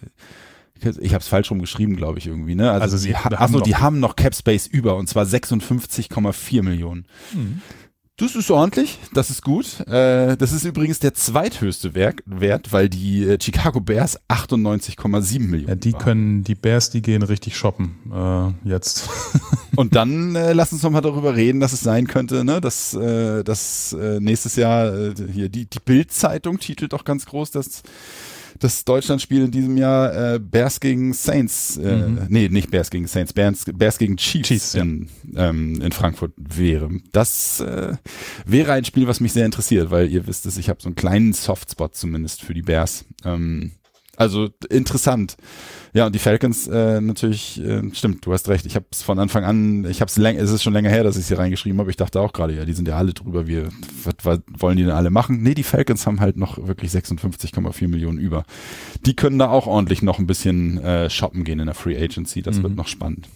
habe es falsch rumgeschrieben, glaube ich, irgendwie, ne? Also die haben noch Cap Space über und zwar 56,4 Millionen. Das ist ordentlich, das ist gut. Das ist übrigens der zweithöchste Wert, weil die Chicago Bears 98,7 Millionen. Ja, die Bears, die gehen richtig shoppen jetzt. Und dann lass uns noch mal darüber reden, dass es sein könnte, ne, dass nächstes Jahr hier die Bild-Zeitung titelt doch ganz groß, dass das Deutschlandspiel in diesem Jahr Bears gegen Saints, nicht Bears gegen Saints, Bears gegen Chiefs in Frankfurt wäre. Das wäre ein Spiel, was mich sehr interessiert, weil ihr wisst es, ich habe so einen kleinen Softspot zumindest für die Bears. Also interessant. Ja, und die Falcons natürlich, stimmt, du hast recht. Ich habe es von Anfang an, es ist schon länger her, dass ich sie reingeschrieben habe. Ich dachte auch gerade, ja, die sind ja alle drüber. Was wollen die denn alle machen? Nee, die Falcons haben halt noch wirklich 56,4 Millionen über. Die können da auch ordentlich noch ein bisschen shoppen gehen in der Free Agency. Das wird noch spannend.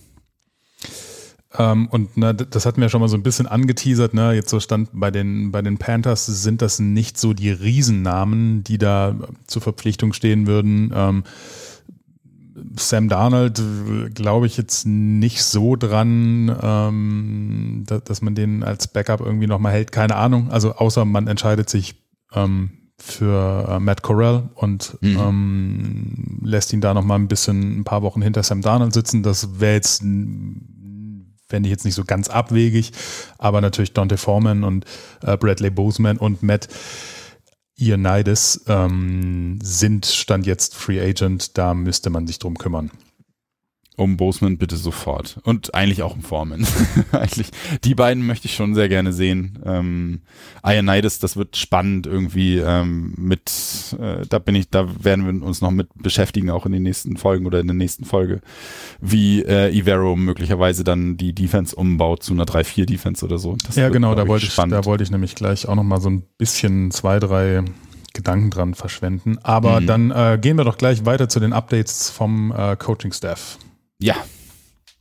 Und das hatten wir schon mal so ein bisschen angeteasert, ne? Jetzt so stand bei den Panthers sind das nicht so die Riesennamen, die da zur Verpflichtung stehen würden. Sam Darnold glaube ich jetzt nicht so dran, dass man den als Backup irgendwie nochmal hält, keine Ahnung. Also außer man entscheidet sich für Matt Corral und lässt ihn da nochmal ein paar Wochen hinter Sam Darnold sitzen. Das wäre jetzt fände ich jetzt nicht so ganz abwegig, aber natürlich Dante Foreman und Bradley Bozeman und Matt Ioannidis sind Stand jetzt Free Agent, da müsste man sich drum kümmern. Um Bozeman bitte sofort. Und eigentlich auch um Foreman. Eigentlich, die beiden möchte ich schon sehr gerne sehen. Ioannidis, das wird spannend irgendwie da werden wir uns noch mit beschäftigen, auch in den nächsten Folgen oder in der nächsten Folge, wie Evero möglicherweise dann die Defense umbaut zu einer 3-4-Defense oder so. Das wird, genau, da wollte ich nämlich gleich auch noch mal so ein bisschen 2-3 Gedanken dran verschwenden. Aber dann gehen wir doch gleich weiter zu den Updates vom Coaching-Staff. Ja.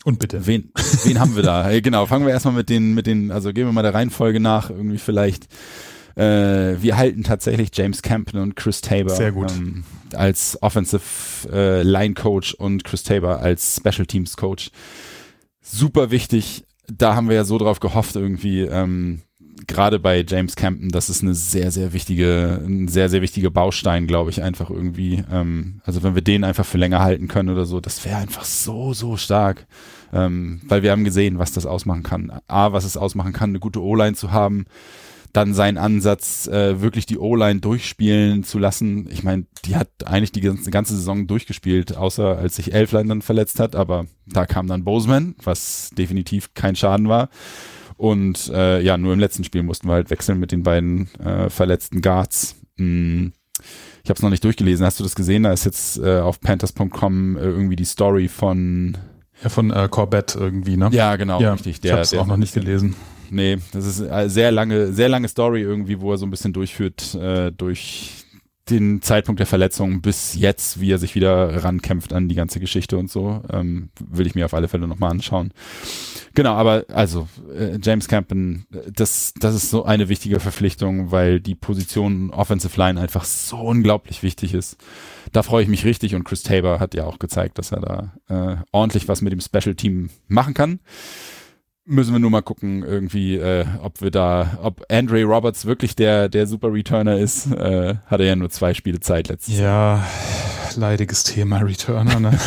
Und bitte. Wen haben wir da? Genau, fangen wir erstmal mit den, also gehen wir mal der Reihenfolge nach, irgendwie vielleicht. Wir halten tatsächlich James Campen und Chris Tabor sehr gut. Als Offensive Line Coach und Chris Tabor als Special Teams Coach. Super wichtig. Da haben wir ja so drauf gehofft irgendwie, gerade bei James Campen, das ist ein sehr, sehr wichtiger Baustein, glaube ich, einfach irgendwie. Also wenn wir den einfach für länger halten können oder so, das wäre einfach so, so stark. Weil wir haben gesehen, was das ausmachen kann. Was es ausmachen kann, eine gute O-Line zu haben, dann seinen Ansatz, wirklich die O-Line durchspielen zu lassen. Ich meine, die hat eigentlich die ganze Saison durchgespielt, außer als sich Elflein dann verletzt hat, aber da kam dann Boseman, was definitiv kein Schaden war. Und nur im letzten Spiel mussten wir halt wechseln mit den beiden verletzten Guards. Ich habe es noch nicht durchgelesen. Hast du das gesehen? Da ist jetzt auf Panthers.com irgendwie die Story von Corbett irgendwie, ne? Ja, genau, ja, richtig. Ich habe es auch noch nicht gelesen. Nee, das ist eine sehr lange Story irgendwie, wo er so ein bisschen durchführt durch den Zeitpunkt der Verletzung bis jetzt, wie er sich wieder rankämpft an die ganze Geschichte und so. Will ich mir auf alle Fälle nochmal anschauen. Genau, aber also James Campen, das ist so eine wichtige Verpflichtung, weil die Position Offensive Line einfach so unglaublich wichtig ist. Da freue ich mich richtig und Chris Tabor hat ja auch gezeigt, dass er da ordentlich was mit dem Special Team machen kann. Müssen wir nur mal gucken, irgendwie, ob Andre Roberts wirklich der Super Returner ist. Hat er ja nur 2 Spiele Zeit letztes Jahr. Ja, leidiges Thema Returner, ne?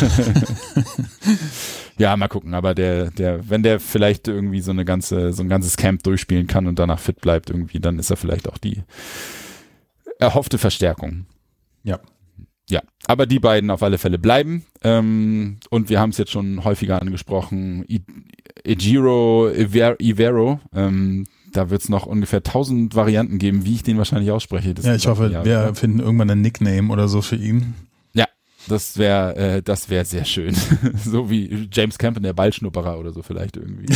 Ja, mal gucken, aber wenn der vielleicht irgendwie so ein ganzes Camp durchspielen kann und danach fit bleibt irgendwie, dann ist er vielleicht auch die erhoffte Verstärkung. Ja. Ja, aber die beiden auf alle Fälle bleiben. Und wir haben es jetzt schon häufiger angesprochen, Ejiro Evero, da wird es noch ungefähr 1000 Varianten geben, wie ich den wahrscheinlich ausspreche. Ja, ich hoffe, wir finden irgendwann einen Nickname oder so für ihn. Ja, das wäre sehr schön. So wie James Campen, der Ballschnupperer oder so vielleicht irgendwie.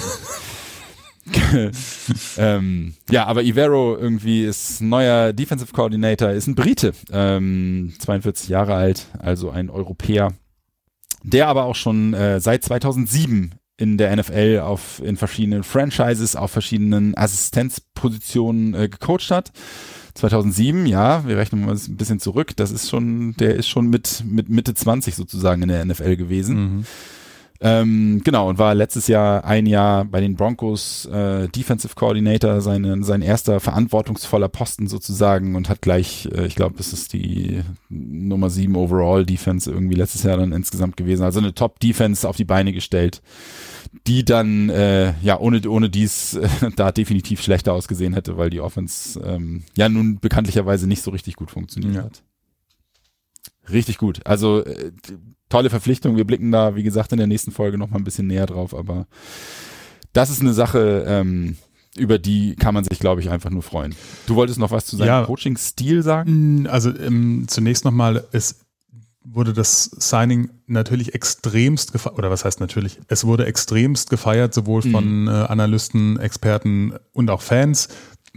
Aber Evero irgendwie ist neuer Defensive Coordinator, ist ein Brite, 42 Jahre alt, also ein Europäer, der aber auch schon seit 2007 in der NFL in verschiedenen Franchises, auf verschiedenen Assistenzpositionen gecoacht hat. 2007, ja, wir rechnen mal ein bisschen zurück, der ist schon mit Mitte 20 sozusagen in der NFL gewesen. Mhm. Genau, und war letztes Jahr ein Jahr bei den Broncos Defensive Coordinator, sein erster verantwortungsvoller Posten sozusagen und hat gleich, ich glaube, das ist die Nummer 7 Overall Defense irgendwie letztes Jahr dann insgesamt gewesen. Also eine Top-Defense auf die Beine gestellt, die dann ohne dies da definitiv schlechter ausgesehen hätte, weil die Offense nun bekanntlicherweise nicht so richtig gut funktioniert hat. Richtig gut. Also tolle Verpflichtung. Wir blicken da, wie gesagt, in der nächsten Folge noch mal ein bisschen näher drauf. Aber das ist eine Sache, über die kann man sich, glaube ich, einfach nur freuen. Du wolltest noch was zu seinem Coaching-Stil sagen? Also zunächst nochmal, es wurde das Signing natürlich extremst gefeiert, oder was heißt natürlich? Es wurde extremst gefeiert, sowohl von Analysten, Experten und auch Fans.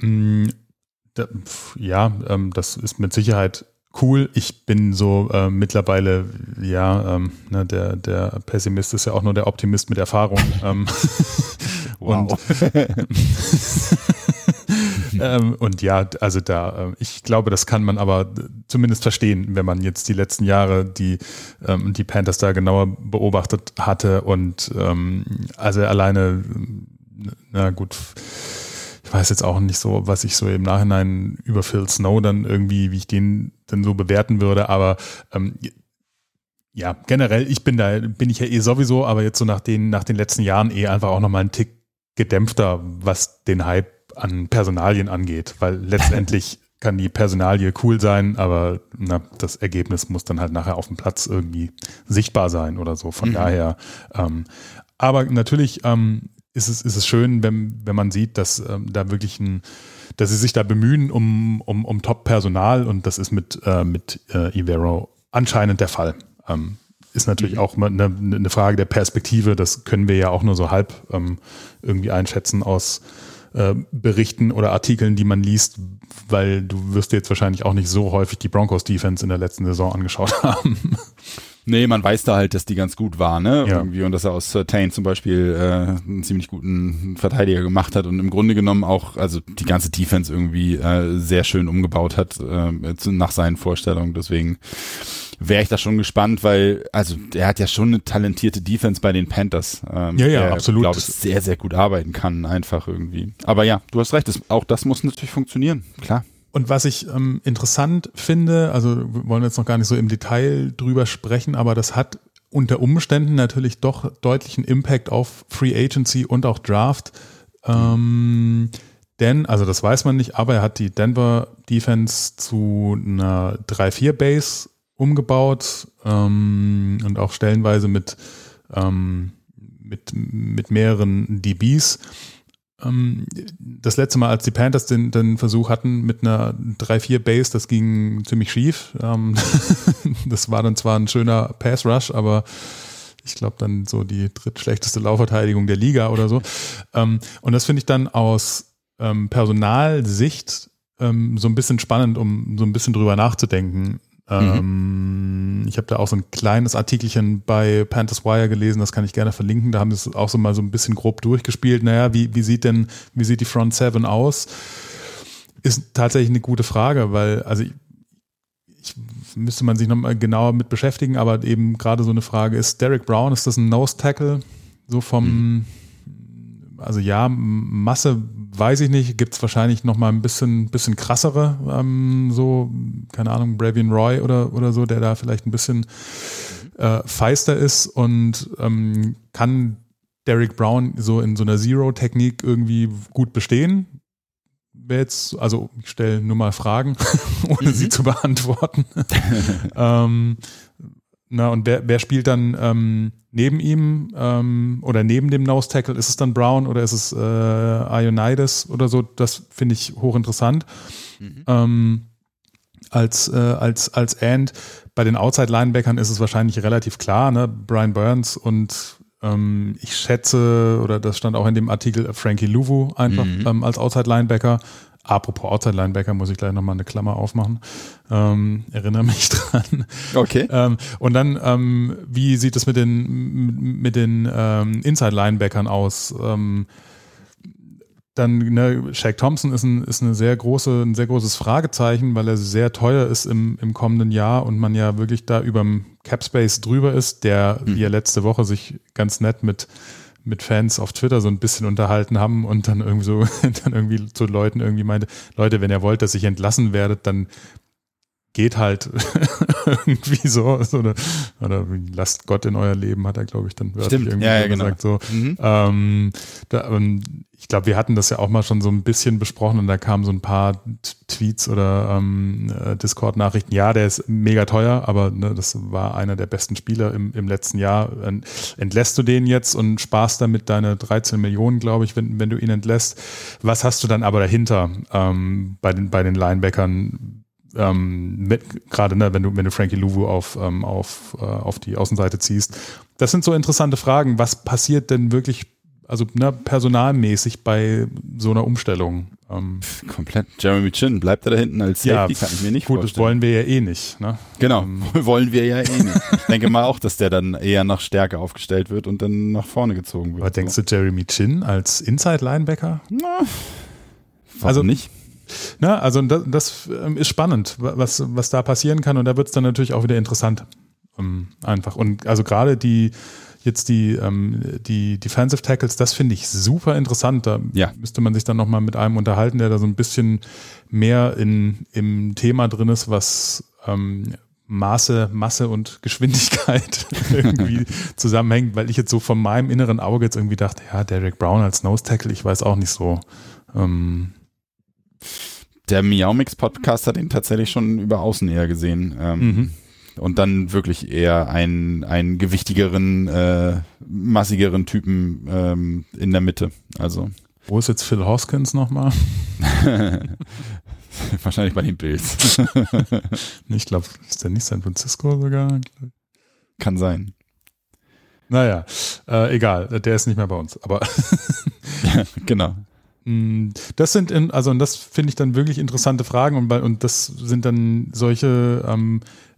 Das ist mit Sicherheit cool. Ich bin so mittlerweile, der Pessimist ist ja auch nur der Optimist mit Erfahrung. Wow. Und ich glaube, das kann man aber zumindest verstehen, wenn man jetzt die letzten Jahre die Panthers da genauer beobachtet hatte und also alleine, na gut, ich weiß jetzt auch nicht so, was ich so im Nachhinein über Phil Snow dann irgendwie, wie ich den dann so bewerten würde, aber generell, bin ich ja eh sowieso, aber jetzt so nach den letzten Jahren einfach auch nochmal einen Tick gedämpfter, was den Hype an Personalien angeht, weil letztendlich kann die Personalie cool sein, aber das Ergebnis muss dann halt nachher auf dem Platz irgendwie sichtbar sein oder so, von daher, aber natürlich ist es schön, wenn man sieht, dass da wirklich dass sie sich da bemühen um Top-Personal und das ist mit Evero anscheinend der Fall. Ist natürlich auch eine Frage der Perspektive, das können wir ja auch nur so halb irgendwie einschätzen aus Berichten oder Artikeln, die man liest, weil du wirst dir jetzt wahrscheinlich auch nicht so häufig die Broncos-Defense in der letzten Saison angeschaut haben. Nee, man weiß da halt, dass die ganz gut war, ne? Ja. Irgendwie, und dass er aus Surtain zum Beispiel einen ziemlich guten Verteidiger gemacht hat und im Grunde genommen auch, also die ganze Defense irgendwie sehr schön umgebaut hat nach seinen Vorstellungen. Deswegen wäre ich da schon gespannt, weil, also er hat ja schon eine talentierte Defense bei den Panthers. Ja, absolut. Glaube ich, sehr, sehr gut arbeiten kann, einfach irgendwie. Aber ja, du hast recht, auch das muss natürlich funktionieren, klar. Und was ich interessant finde, also wir wollen jetzt noch gar nicht so im Detail drüber sprechen, aber das hat unter Umständen natürlich doch deutlichen Impact auf Free Agency und auch Draft. Denn, also das weiß man nicht, aber er hat die Denver Defense zu einer 3-4-Base umgebaut und auch stellenweise mit mehreren DBs. Das letzte Mal, als die Panthers den Versuch hatten mit einer 3-4-Base, das ging ziemlich schief. Das war dann zwar ein schöner Pass-Rush, aber ich glaube dann so die drittschlechteste Laufverteidigung der Liga oder so. Und das finde ich dann aus Personalsicht so ein bisschen spannend, um so ein bisschen drüber nachzudenken. Ich habe da auch so ein kleines Artikelchen bei Panthers Wire gelesen, das kann ich gerne verlinken. Da haben sie es auch so mal so ein bisschen grob durchgespielt. Naja, wie sieht die Front Seven aus? Ist tatsächlich eine gute Frage, weil, also ich müsste man sich nochmal genauer mit beschäftigen, aber eben gerade so eine Frage ist, Derrick Brown, ist das ein Nose Tackle? So also ja, Masse weiß ich nicht, gibt es wahrscheinlich noch mal ein bisschen krassere, so, keine Ahnung, Bravion Roy oder so, der da vielleicht ein bisschen feister ist und kann Derrick Brown so in so einer Zero-Technik irgendwie gut bestehen? Jetzt, also ich stelle nur mal Fragen, ohne sie zu beantworten. Und wer spielt dann neben ihm oder neben dem Nose Tackle? Ist es dann Brown oder ist es Ioannidis oder so? Das finde ich hochinteressant. Als End. Bei den Outside-Linebackern ist es wahrscheinlich relativ klar, ne? Brian Burns und ich schätze, oder das stand auch in dem Artikel, Frankie Luvu einfach als Outside-Linebacker. Apropos Outside-Linebacker, muss ich gleich nochmal eine Klammer aufmachen. Erinnere mich dran. Okay. Und dann, wie sieht es mit den Inside-Linebackern aus? Dann, ne, Shaq Thompson ist ein sehr großes Fragezeichen, weil er sehr teuer ist im kommenden Jahr und man ja wirklich da überm Capspace drüber ist, der, wie er letzte Woche sich ganz nett mit Fans auf Twitter so ein bisschen unterhalten haben und dann irgendwie zu Leuten irgendwie meinte, Leute, wenn ihr wollt, dass ich entlassen werde, dann geht halt irgendwie so oder lasst Gott in euer Leben, hat er, glaube ich, dann wörtlich irgendwie gesagt. So. Ich glaube, wir hatten das ja auch mal schon so ein bisschen besprochen und da kamen so ein paar Tweets oder Discord-Nachrichten. Ja, der ist mega teuer, aber ne, das war einer der besten Spieler im letzten Jahr. Entlässt du den jetzt und sparst damit deine 13 Millionen, glaube ich, wenn du ihn entlässt. Was hast du dann aber dahinter bei den Linebackern? Gerade ne, wenn du Frankie Luvu auf die Außenseite ziehst. Das sind so interessante Fragen. Was passiert denn wirklich, also ne, personalmäßig bei so einer Umstellung? Komplett. Jeremy Chin, bleibt er da hinten als Safety? Kann ich mir nicht vorstellen. Das wollen wir ja eh nicht. Ne? Genau, wollen wir ja eh nicht. Ich denke mal auch, dass der dann eher nach Stärke aufgestellt wird und dann nach vorne gezogen wird. Aber denkst du Jeremy Chin als Inside-Linebacker? Na, warum nicht? Na, also das ist spannend, was da passieren kann und da wird es dann natürlich auch wieder interessant. Einfach. Und also gerade die Defensive Tackles, das finde ich super interessant. Da müsste man sich dann nochmal mit einem unterhalten, der da so ein bisschen mehr im Thema drin ist, was Masse und Geschwindigkeit irgendwie zusammenhängt, weil ich jetzt so von meinem inneren Auge jetzt irgendwie dachte, ja, Derrick Brown als Nose Tackle, ich weiß auch nicht so. Der Miaumix-Podcast hat ihn tatsächlich schon über außen eher gesehen. Und dann wirklich eher einen gewichtigeren, massigeren Typen in der Mitte. Also. Wo ist jetzt Phil Hoskins nochmal? Wahrscheinlich bei den Bills. Ich glaube, ist der nicht San Francisco sogar? Kann sein. Naja, egal, der ist nicht mehr bei uns. Aber genau. Das sind und das finde ich dann wirklich interessante Fragen und das sind dann solche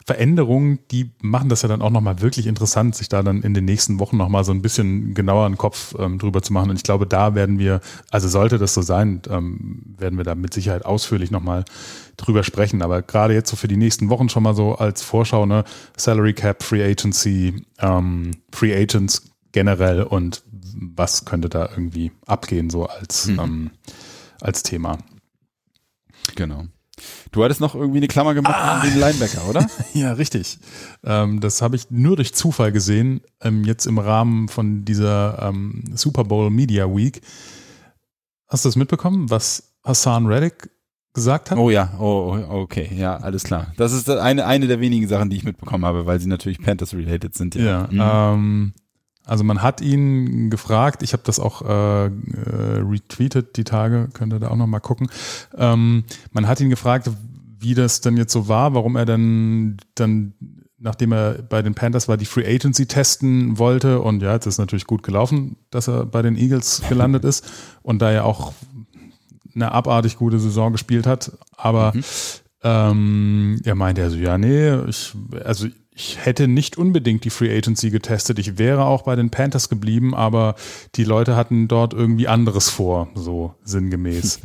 Veränderungen, die machen das ja dann auch nochmal wirklich interessant, sich da dann in den nächsten Wochen nochmal so ein bisschen genauer einen Kopf drüber zu machen. Und ich glaube, da werden wir, also sollte das so sein, werden wir da mit Sicherheit ausführlich nochmal drüber sprechen. Aber gerade jetzt so für die nächsten Wochen schon mal so als Vorschau, ne, Salary Cap, Free Agency, Free Agents generell und was könnte da irgendwie abgehen, so als Thema. Genau. Du hattest noch irgendwie eine Klammer gemacht um den Linebacker, oder? Ja, richtig. Das habe ich nur durch Zufall gesehen, jetzt im Rahmen von dieser Super Bowl Media Week. Hast du das mitbekommen, was Hassan Reddick gesagt hat? Oh ja, okay, ja, alles klar. Das ist eine der wenigen Sachen, die ich mitbekommen habe, weil sie natürlich Panthers-related sind. Ja, also man hat ihn gefragt, ich habe das auch retweetet die Tage, könnt ihr da auch noch mal gucken. Man hat ihn gefragt, wie das denn jetzt so war, warum er dann nachdem er bei den Panthers war, die Free Agency testen wollte und ja, jetzt ist natürlich gut gelaufen, dass er bei den Eagles gelandet ist und da er auch eine abartig gute Saison gespielt hat, aber er meinte also, ja, nee, ich hätte nicht unbedingt die Free Agency getestet. Ich wäre auch bei den Panthers geblieben, aber die Leute hatten dort irgendwie anderes vor, so sinngemäß.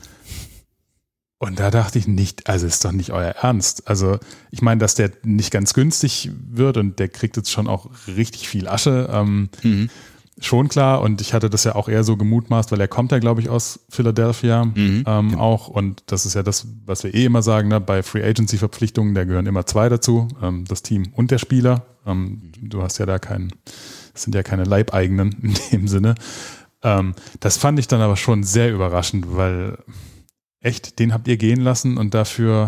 Und da dachte ich nicht, also ist doch nicht euer Ernst. Also ich meine, dass der nicht ganz günstig wird und der kriegt jetzt schon auch richtig viel Asche. Schon klar, und ich hatte das ja auch eher so gemutmaßt, weil er kommt ja, glaube ich, aus Philadelphia auch, und das ist ja das, was wir immer sagen, ne? Bei Free Agency Verpflichtungen, da gehören immer zwei dazu, das Team und der Spieler. Du hast ja da das sind ja keine Leibeigenen in dem Sinne. Das fand ich dann aber schon sehr überraschend, weil echt, den habt ihr gehen lassen und dafür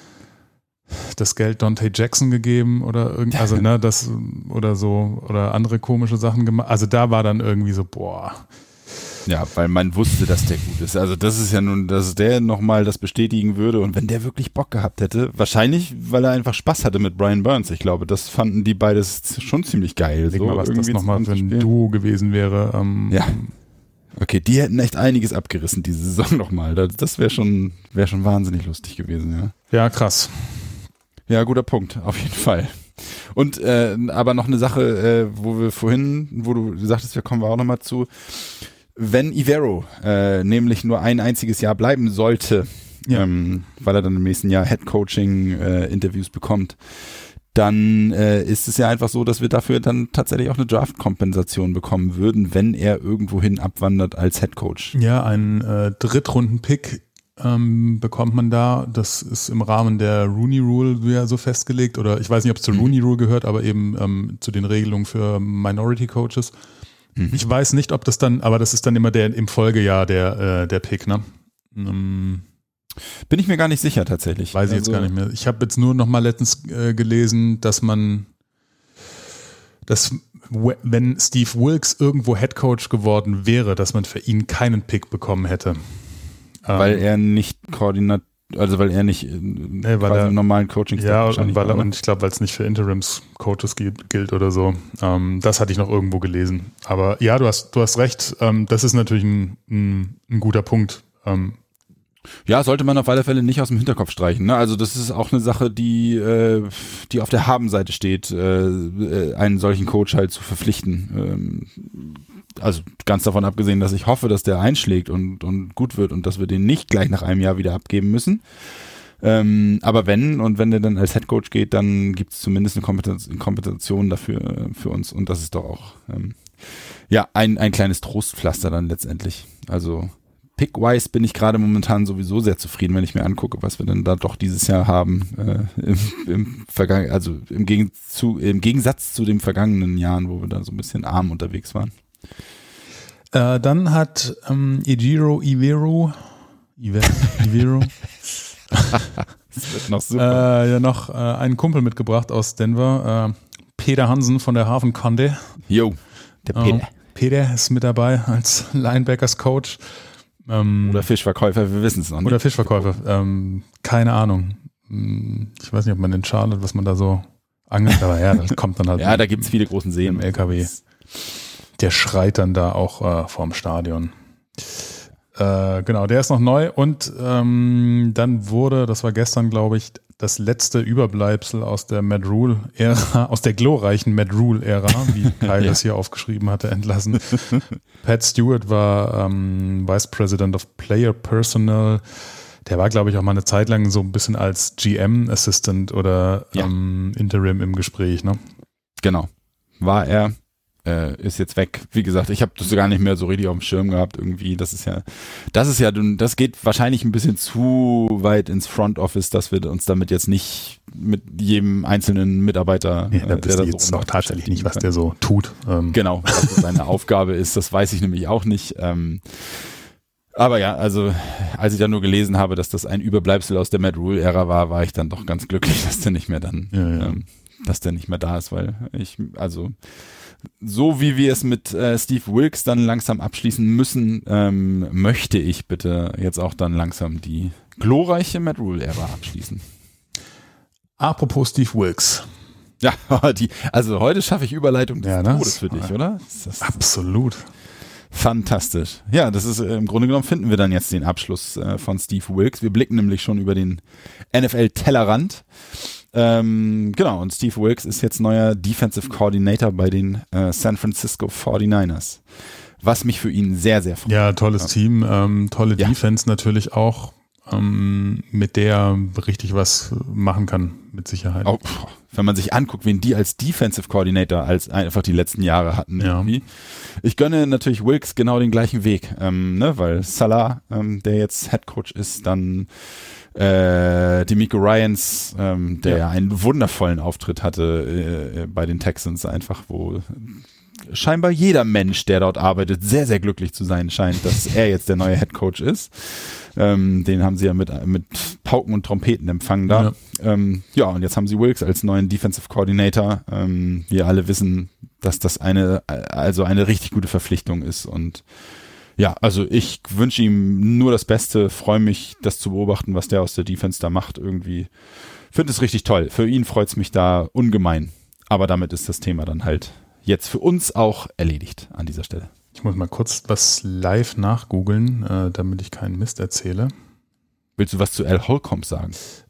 das Geld Dante Jackson gegeben oder irgendwie, also ne, das oder so oder andere komische Sachen gemacht. Also da war dann irgendwie so, boah. Ja, weil man wusste, dass der gut ist. Also das ist ja nun, dass der nochmal das bestätigen würde und wenn der wirklich Bock gehabt hätte, wahrscheinlich, weil er einfach Spaß hatte mit Brian Burns. Ich glaube, das fanden die beides schon ziemlich geil. So, mal, was das nochmal für ein Duo gewesen wäre. Ja. Okay, die hätten echt einiges abgerissen diese Saison nochmal. Das wäre schon wahnsinnig lustig gewesen, ja. Ja, krass. Ja, guter Punkt, auf jeden Fall. Und aber noch eine Sache, wo du sagtest, wir kommen auch nochmal zu, wenn Evero nämlich nur ein einziges Jahr bleiben sollte, weil er dann im nächsten Jahr Head-Coaching-Interviews bekommt, dann ist es ja einfach so, dass wir dafür dann tatsächlich auch eine Draft-Kompensation bekommen würden, wenn er irgendwohin abwandert als Head-Coach. Ja, ein Drittrunden-Pick bekommt man da. Das ist im Rahmen der Rooney Rule ja so festgelegt, oder ich weiß nicht, ob es zur Rooney Rule gehört, aber eben zu den Regelungen für Minority Coaches. Ich weiß nicht, ob das dann, aber das ist dann immer im Folgejahr der Pick, ne? Bin ich mir gar nicht sicher tatsächlich. Weiß ich jetzt gar nicht mehr. Ich habe jetzt nur noch mal letztens gelesen, dass wenn Steve Wilkes irgendwo Headcoach geworden wäre, dass man für ihn keinen Pick bekommen hätte. Weil er nicht weil er nicht im normalen Coaching und ich glaube, weil es nicht für Interims-Coaches gilt oder so. Das hatte ich noch irgendwo gelesen. Aber ja, du hast recht. Das ist natürlich ein guter Punkt. Ja, sollte man auf alle Fälle nicht aus dem Hinterkopf streichen. Ne? Also das ist auch eine Sache, die auf der Habenseite steht, einen solchen Coach halt zu verpflichten. Also ganz davon abgesehen, dass ich hoffe, dass der einschlägt und gut wird und dass wir den nicht gleich nach einem Jahr wieder abgeben müssen. Aber wenn der dann als Headcoach geht, dann gibt es zumindest eine Kompensation dafür für uns, und das ist doch auch ein kleines Trostpflaster dann letztendlich. Also Pick-wise bin ich gerade momentan sowieso sehr zufrieden, wenn ich mir angucke, was wir denn da doch dieses Jahr haben, im Gegensatz zu den vergangenen Jahren, wo wir da so ein bisschen arm unterwegs waren. Dann hat Ejiro Evero das wird noch super. Noch einen Kumpel mitgebracht aus Denver, Peter Hansen von der Hafen Conde. Jo, der Peter. Peter ist mit dabei als Linebackers-Coach. Oder Fischverkäufer, wir wissen es noch nicht. Oder Fischverkäufer, keine Ahnung. Ich weiß nicht, ob man in Charlotte, was man da so angelt, aber ja, das kommt dann halt. Ja, da gibt es viele großen Seen im LKW. Der schreit dann da auch vorm Stadion. Genau, der ist noch neu und dann wurde, das war gestern, glaube ich, das letzte Überbleibsel aus der Matt Rule-Ära, aus der glorreichen Matt Rule-Ära, wie Kai das hier aufgeschrieben hatte, entlassen. Pat Stewart war Vice President of Player Personnel. Der war, glaube ich, auch mal eine Zeit lang so ein bisschen als GM-Assistant oder Interim im Gespräch, ne? Genau. War er. Ist jetzt weg. Wie gesagt, ich habe das gar nicht mehr so richtig auf dem Schirm gehabt irgendwie. Das geht wahrscheinlich ein bisschen zu weit ins Front Office, dass wir uns damit jetzt nicht mit jedem einzelnen Mitarbeiter, da wisst ihr jetzt auch tatsächlich nicht, was der so tut. Genau, was seine Aufgabe ist, das weiß ich nämlich auch nicht. Aber ja, also als ich dann nur gelesen habe, dass das ein Überbleibsel aus der Matt Rule-Ära war ich dann doch ganz glücklich, dass der nicht mehr dass der nicht mehr da ist, weil so wie wir es mit Steve Wilkes dann langsam abschließen müssen, möchte ich bitte jetzt auch dann langsam die glorreiche Matt Rule-Ära abschließen. Apropos Steve Wilkes. Ja, also heute schaffe ich Überleitung des Todes für dich, oder? Absolut. Fantastisch. Ja, das ist im Grunde genommen finden wir dann jetzt den Abschluss von Steve Wilkes. Wir blicken nämlich schon über den NFL-Tellerrand. Genau, und Steve Wilkes ist jetzt neuer Defensive Coordinator bei den San Francisco 49ers. Was mich für ihn sehr, sehr freut. Ja, tolles Team, tolle Defense natürlich auch, mit der er richtig was machen kann, mit Sicherheit. Auch, wenn man sich anguckt, wen die als Defensive Coordinator als einfach die letzten Jahre hatten. Irgendwie. Ich gönne natürlich Wilkes genau den gleichen Weg, weil Salah, der jetzt Head Coach ist, dann DeMeco Ryans, der ja einen wundervollen Auftritt hatte bei den Texans, einfach wo scheinbar jeder Mensch, der dort arbeitet, sehr, sehr glücklich zu sein scheint, dass er jetzt der neue Head Coach ist. Den haben sie ja mit Pauken und Trompeten empfangen da. Und jetzt haben sie Wilkes als neuen Defensive Coordinator. Wir alle wissen, dass das eine richtig gute Verpflichtung ist und ja, also ich wünsche ihm nur das Beste, freue mich, das zu beobachten, was der aus der Defense da macht irgendwie. Finde es richtig toll. Für ihn freut es mich da ungemein. Aber damit ist das Thema dann halt jetzt für uns auch erledigt an dieser Stelle. Ich muss mal kurz was live nachgoogeln, damit ich keinen Mist erzähle. Willst du was zu Al Holcomb sagen?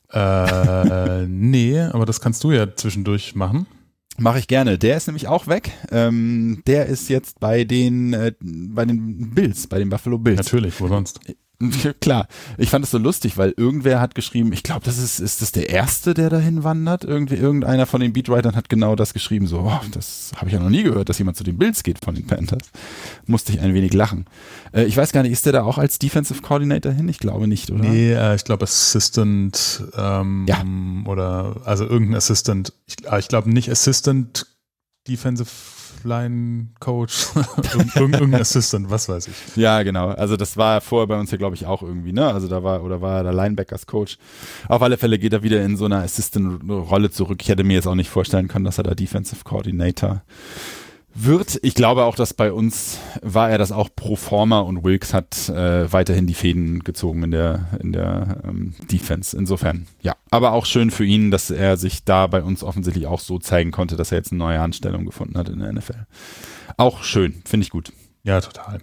Nee, aber das kannst du ja zwischendurch machen. Mache ich gerne. Der ist nämlich auch weg. Der ist jetzt bei den Bills, bei den Buffalo Bills. Natürlich, wo sonst? Klar. Ich fand es so lustig, weil irgendwer hat geschrieben, ich glaube, ist das der Erste, der dahin wandert? Irgendeiner von den Beatwritern hat genau das geschrieben. So, das habe ich ja noch nie gehört, dass jemand zu den Bills geht von den Panthers. Musste ich ein wenig lachen. Ich weiß gar nicht, ist der da auch als Defensive Coordinator hin? Ich glaube nicht, oder? Nee, ich glaube Assistant oder also irgendein Assistant. Ich glaube nicht Assistant Defensive Line Coach, irgendein Assistant, was weiß ich. Ja, genau. Also das war vorher bei uns ja, glaube ich, auch irgendwie, ne? Also war er der Linebackers Coach. Auf alle Fälle geht er wieder in so einer Assistant-Rolle zurück. Ich hätte mir jetzt auch nicht vorstellen können, dass er da Defensive Coordinator wird. Ich glaube auch, dass bei uns war er das auch pro forma und Wilkes hat weiterhin die Fäden gezogen in der Defense. Insofern, ja. Aber auch schön für ihn, dass er sich da bei uns offensichtlich auch so zeigen konnte, dass er jetzt eine neue Anstellung gefunden hat in der NFL. Auch schön, finde ich gut. Ja, total.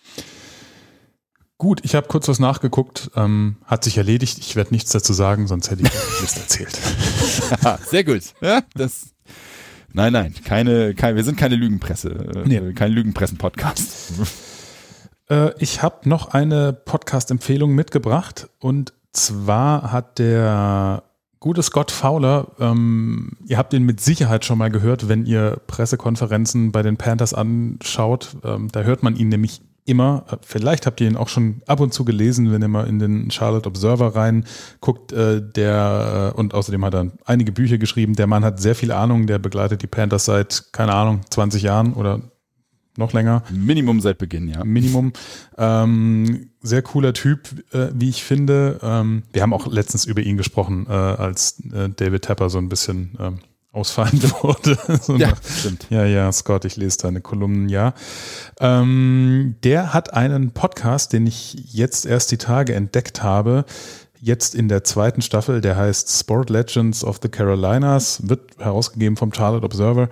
Gut, ich habe kurz was nachgeguckt, hat sich erledigt. Ich werde nichts dazu sagen, sonst hätte ich Mist erzählt. Ja, sehr gut. Ja, Nein, wir sind keine Lügenpresse, kein Lügenpressen-Podcast. Ich habe noch eine Podcast-Empfehlung mitgebracht und zwar hat der gute Scott Fowler, ihr habt ihn mit Sicherheit schon mal gehört, wenn ihr Pressekonferenzen bei den Panthers anschaut, da hört man ihn nämlich immer, vielleicht habt ihr ihn auch schon ab und zu gelesen, wenn ihr mal in den Charlotte Observer reinguckt, und außerdem hat er einige Bücher geschrieben. Der Mann hat sehr viel Ahnung, der begleitet die Panthers seit, keine Ahnung, 20 Jahren oder noch länger. Minimum seit Beginn, ja. Minimum. Sehr cooler Typ, wie ich finde. Wir haben auch letztens über ihn gesprochen, als David Tepper so ein bisschen ausfallen wurde. Stimmt. Ja, Scott, ich lese deine Kolumnen, ja. Der hat einen Podcast, den ich jetzt erst die Tage entdeckt habe, jetzt in der 2. Staffel, der heißt Sport Legends of the Carolinas, wird herausgegeben vom Charlotte Observer.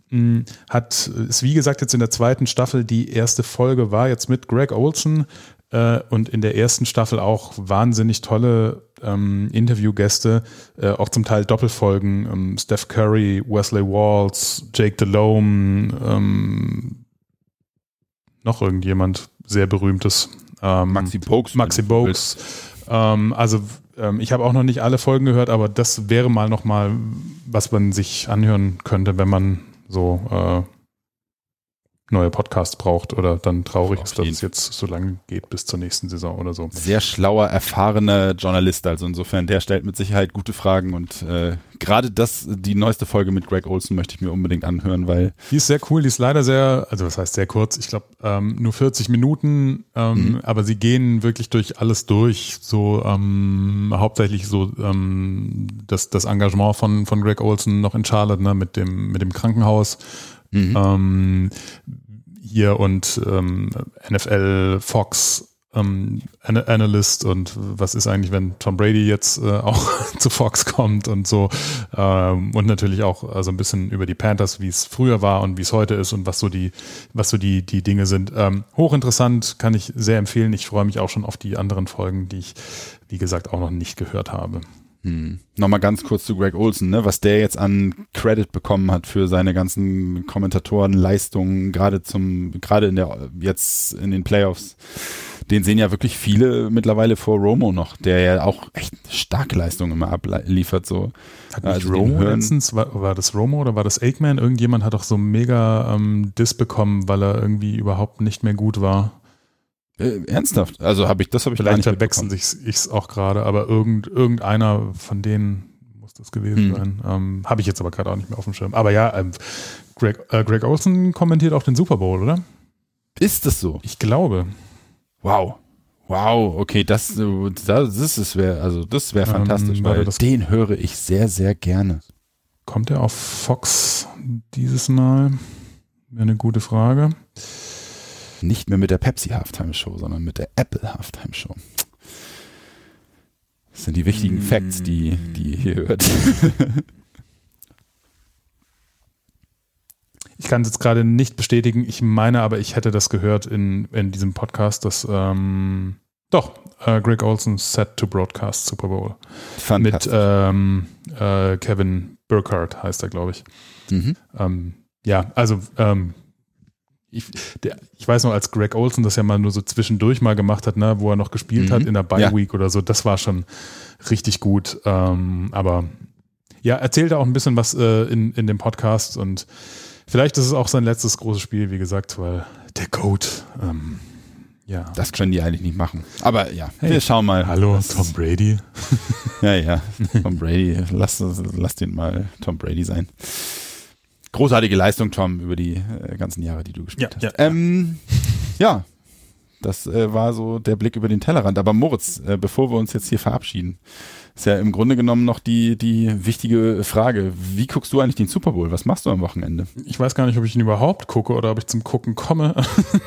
Ist wie gesagt jetzt in der 2. Staffel, die erste Folge war jetzt mit Greg Olsen, und in der ersten Staffel auch wahnsinnig tolle Interviewgäste, auch zum Teil Doppelfolgen, Steph Curry, Wesley Walls, Jake Delhomme, noch irgendjemand sehr berühmtes. Maxi Bogues. Ich habe auch noch nicht alle Folgen gehört, aber das wäre mal noch mal, was man sich anhören könnte, wenn man so neue Podcasts braucht oder dann traurig ist, dass es jetzt so lange geht bis zur nächsten Saison oder so. Sehr schlauer, erfahrener Journalist, also insofern, der stellt mit Sicherheit gute Fragen und gerade die neueste Folge mit Greg Olsen möchte ich mir unbedingt anhören, weil... Die ist sehr cool, die ist leider sehr, also was heißt sehr kurz, ich glaube nur 40 Minuten, aber sie gehen wirklich durch alles durch, so hauptsächlich so das Engagement von Greg Olsen noch in Charlotte, ne, mit dem Krankenhaus, hier und NFL, Fox, Analyst und was ist eigentlich, wenn Tom Brady jetzt auch zu Fox kommt und so und natürlich auch also ein bisschen über die Panthers, wie es früher war und wie es heute ist und was so die Dinge sind. Hochinteressant, kann ich sehr empfehlen. Ich freue mich auch schon auf die anderen Folgen, die ich, wie gesagt, auch noch nicht gehört habe. Nochmal ganz kurz zu Greg Olsen, ne? Was der jetzt an Credit bekommen hat für seine ganzen Kommentatorenleistungen, gerade jetzt in den Playoffs. Den sehen ja wirklich viele mittlerweile vor Romo noch, der ja auch echt starke Leistungen immer abliefert. So. Hat nicht Romo letztens, war das Romo oder war das Aikman? Irgendjemand hat doch so mega Diss bekommen, weil er irgendwie überhaupt nicht mehr gut war. Ernsthaft? Also habe ich Vielleicht gar nicht verwechseln ich's auch gerade, aber irgendeiner von denen muss das gewesen sein. Habe ich jetzt aber gerade auch nicht mehr auf dem Schirm. Aber ja, Greg Olsen kommentiert auch den Super Bowl, oder? Ist das so? Ich glaube. Wow, okay, das wäre fantastisch, weil den höre ich sehr, sehr gerne. Kommt er auf Fox dieses Mal? Wäre eine gute Frage. Nicht mehr mit der Pepsi Halftime Show, sondern mit der Apple Halftime Show. Das sind die wichtigen Facts, die ihr hier hört. Ich kann es jetzt gerade nicht bestätigen. Ich meine aber, ich hätte das gehört in diesem Podcast, dass Greg Olsen set to broadcast Super Bowl. Mit Kevin Burkhardt heißt er, glaube ich. Ich weiß noch, als Greg Olsen das ja mal nur so zwischendurch mal gemacht hat, ne, wo er noch gespielt hat in der Bye-Week oder so, das war schon richtig gut. Aber ja, erzählte auch ein bisschen was in dem Podcast und vielleicht ist es auch sein letztes großes Spiel, wie gesagt, weil der GOAT, ja. Das können die eigentlich nicht machen. Aber ja, wir schauen mal. Hallo, Tom Brady. Ja, Tom Brady, lass den mal Tom Brady sein. Großartige Leistung, Tom, über die ganzen Jahre, die du gespielt hast. Ja, das war so der Blick über den Tellerrand. Aber Moritz, bevor wir uns jetzt hier verabschieden, ist ja im Grunde genommen noch die wichtige Frage. Wie guckst du eigentlich den Super Bowl? Was machst du am Wochenende? Ich weiß gar nicht, ob ich ihn überhaupt gucke oder ob ich zum Gucken komme.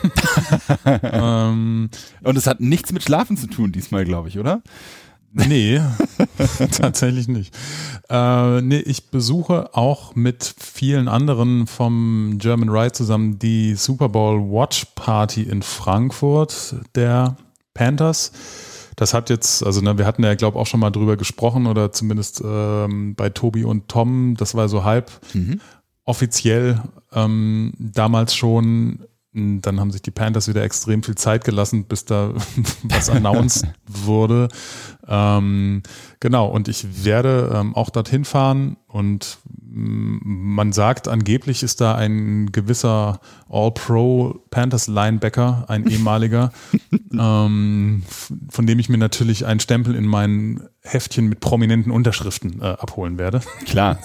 Und es hat nichts mit Schlafen zu tun diesmal, glaube ich, oder? Nee, tatsächlich nicht. Ich besuche auch mit vielen anderen vom German Ride zusammen die Super Bowl Watch Party in Frankfurt der Panthers. Das hat jetzt, wir hatten ja, glaube ich, auch schon mal drüber gesprochen oder zumindest bei Tobi und Tom, das war so halb offiziell damals schon. Dann haben sich die Panthers wieder extrem viel Zeit gelassen, bis da was announced wurde. Genau, und ich werde auch dorthin fahren und man sagt, angeblich ist da ein gewisser All-Pro Panthers Linebacker, ein ehemaliger, von dem ich mir natürlich einen Stempel in mein Heftchen mit prominenten Unterschriften abholen werde. Klar.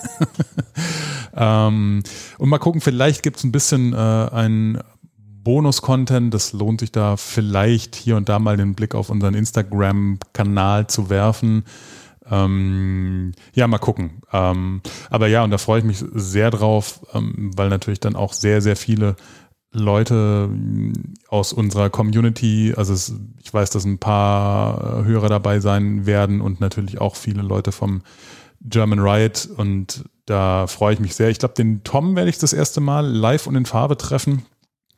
Und mal gucken, vielleicht gibt es ein bisschen ein Bonus-Content, das lohnt sich da vielleicht hier und da mal den Blick auf unseren Instagram-Kanal zu werfen. Ja, mal gucken. Aber ja, und da freue ich mich sehr drauf, weil natürlich dann auch sehr, sehr viele Leute aus unserer Community, ich weiß, dass ein paar Hörer dabei sein werden und natürlich auch viele Leute vom German Riot und da freue ich mich sehr. Ich glaube, den Tom werde ich das erste Mal live und in Farbe treffen.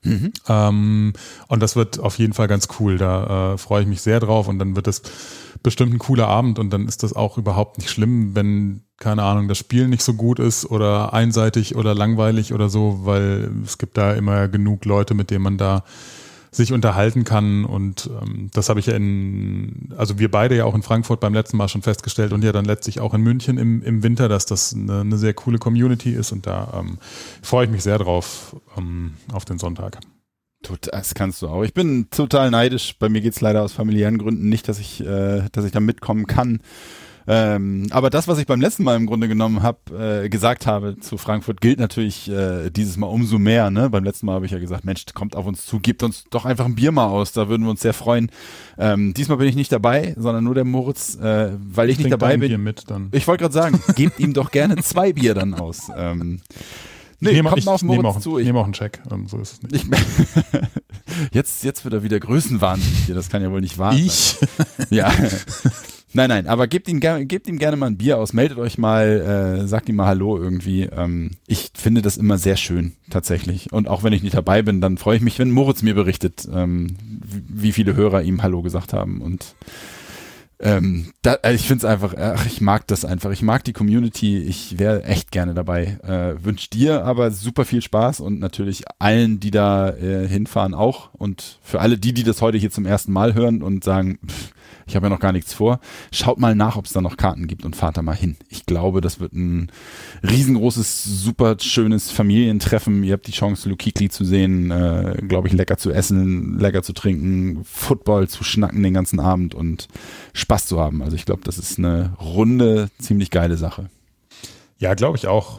Und das wird auf jeden Fall ganz cool. Da freue ich mich sehr drauf und dann wird es bestimmt ein cooler Abend und dann ist das auch überhaupt nicht schlimm, wenn, keine Ahnung, das Spiel nicht so gut ist oder einseitig oder langweilig oder so, weil es gibt da immer genug Leute, mit denen man da sich unterhalten kann und das habe ich ja also wir beide ja auch in Frankfurt beim letzten Mal schon festgestellt und ja dann letztlich auch in München im Winter, dass das eine sehr coole Community ist und da freue ich mich sehr drauf auf den Sonntag. Das kannst du auch. Ich bin total neidisch. Bei mir geht's leider aus familiären Gründen nicht, dass ich da mitkommen kann. Aber das, was ich beim letzten Mal im Grunde genommen gesagt habe zu Frankfurt, gilt natürlich dieses Mal umso mehr. Ne? Beim letzten Mal habe ich ja gesagt, Mensch, kommt auf uns zu, gebt uns doch einfach ein Bier mal aus, da würden wir uns sehr freuen. Diesmal bin ich nicht dabei, sondern nur der Moritz, weil ich nicht dabei bin. Bier mit, dann. Ich wollte gerade sagen, gebt ihm doch gerne 2 Bier dann aus. Nee, kommt mal auf Moritz zu. Ich nehme auch einen Check, so ist es nicht. Jetzt wird er wieder größenwahnsinnig hier, das kann ja wohl nicht wahr sein. Ja. Nein, aber gebt ihm gerne mal ein Bier aus, meldet euch mal, sagt ihm mal Hallo irgendwie. Ich finde das immer sehr schön, tatsächlich. Und auch wenn ich nicht dabei bin, dann freue ich mich, wenn Moritz mir berichtet, wie viele Hörer ihm Hallo gesagt haben. Und ich finde es einfach, ich mag das einfach. Ich mag die Community, ich wäre echt gerne dabei. Wünsch dir aber super viel Spaß und natürlich allen, die da hinfahren auch. Und für alle die das heute hier zum ersten Mal hören und sagen, ich habe ja noch gar nichts vor. Schaut mal nach, ob es da noch Karten gibt und fahrt da mal hin. Ich glaube, das wird ein riesengroßes, super schönes Familientreffen. Ihr habt die Chance, Lukikli zu sehen, glaube ich, lecker zu essen, lecker zu trinken, Football zu schnacken den ganzen Abend und Spaß zu haben. Also ich glaube, das ist eine runde, ziemlich geile Sache. Ja, glaube ich auch.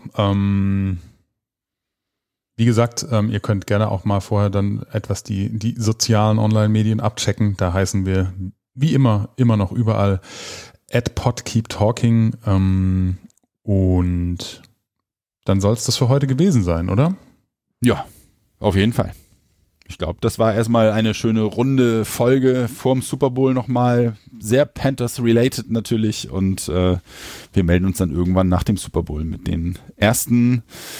Wie gesagt, ihr könnt gerne auch mal vorher dann etwas die sozialen Online-Medien abchecken. Da heißen wir wie immer noch überall @podkeeptalking und dann soll es das für heute gewesen sein, oder? Ja, auf jeden Fall. Ich glaube, das war erstmal eine schöne runde Folge vorm Super Bowl nochmal. Sehr Panthers-related natürlich und wir melden uns dann irgendwann nach dem Super Bowl mit den ersten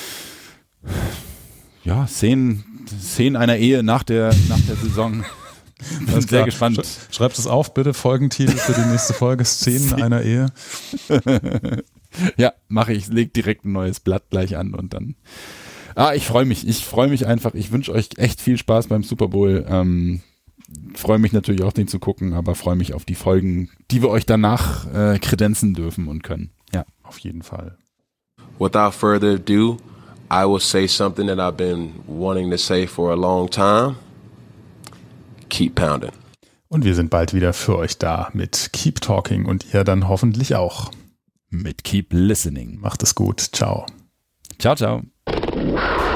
Szenen einer Ehe nach der Saison. Bin sehr gespannt. Schreibt es auf, bitte. Folgentitel für die nächste Folge: Szenen einer Ehe. Ja, mache ich. Leg direkt ein neues Blatt gleich an und dann. Ich freue mich. Ich freue mich einfach. Ich wünsche euch echt viel Spaß beim Super Bowl. Freue mich natürlich auch, den zu gucken, aber freue mich auf die Folgen, die wir euch danach kredenzen dürfen und können. Ja, auf jeden Fall. Without further ado, I will say something that I've been wanting to say for a long time. Keep pounding. Und wir sind bald wieder für euch da mit Keep Talking und ihr dann hoffentlich auch. Mit Keep Listening. Macht es gut. Ciao. Ciao, ciao.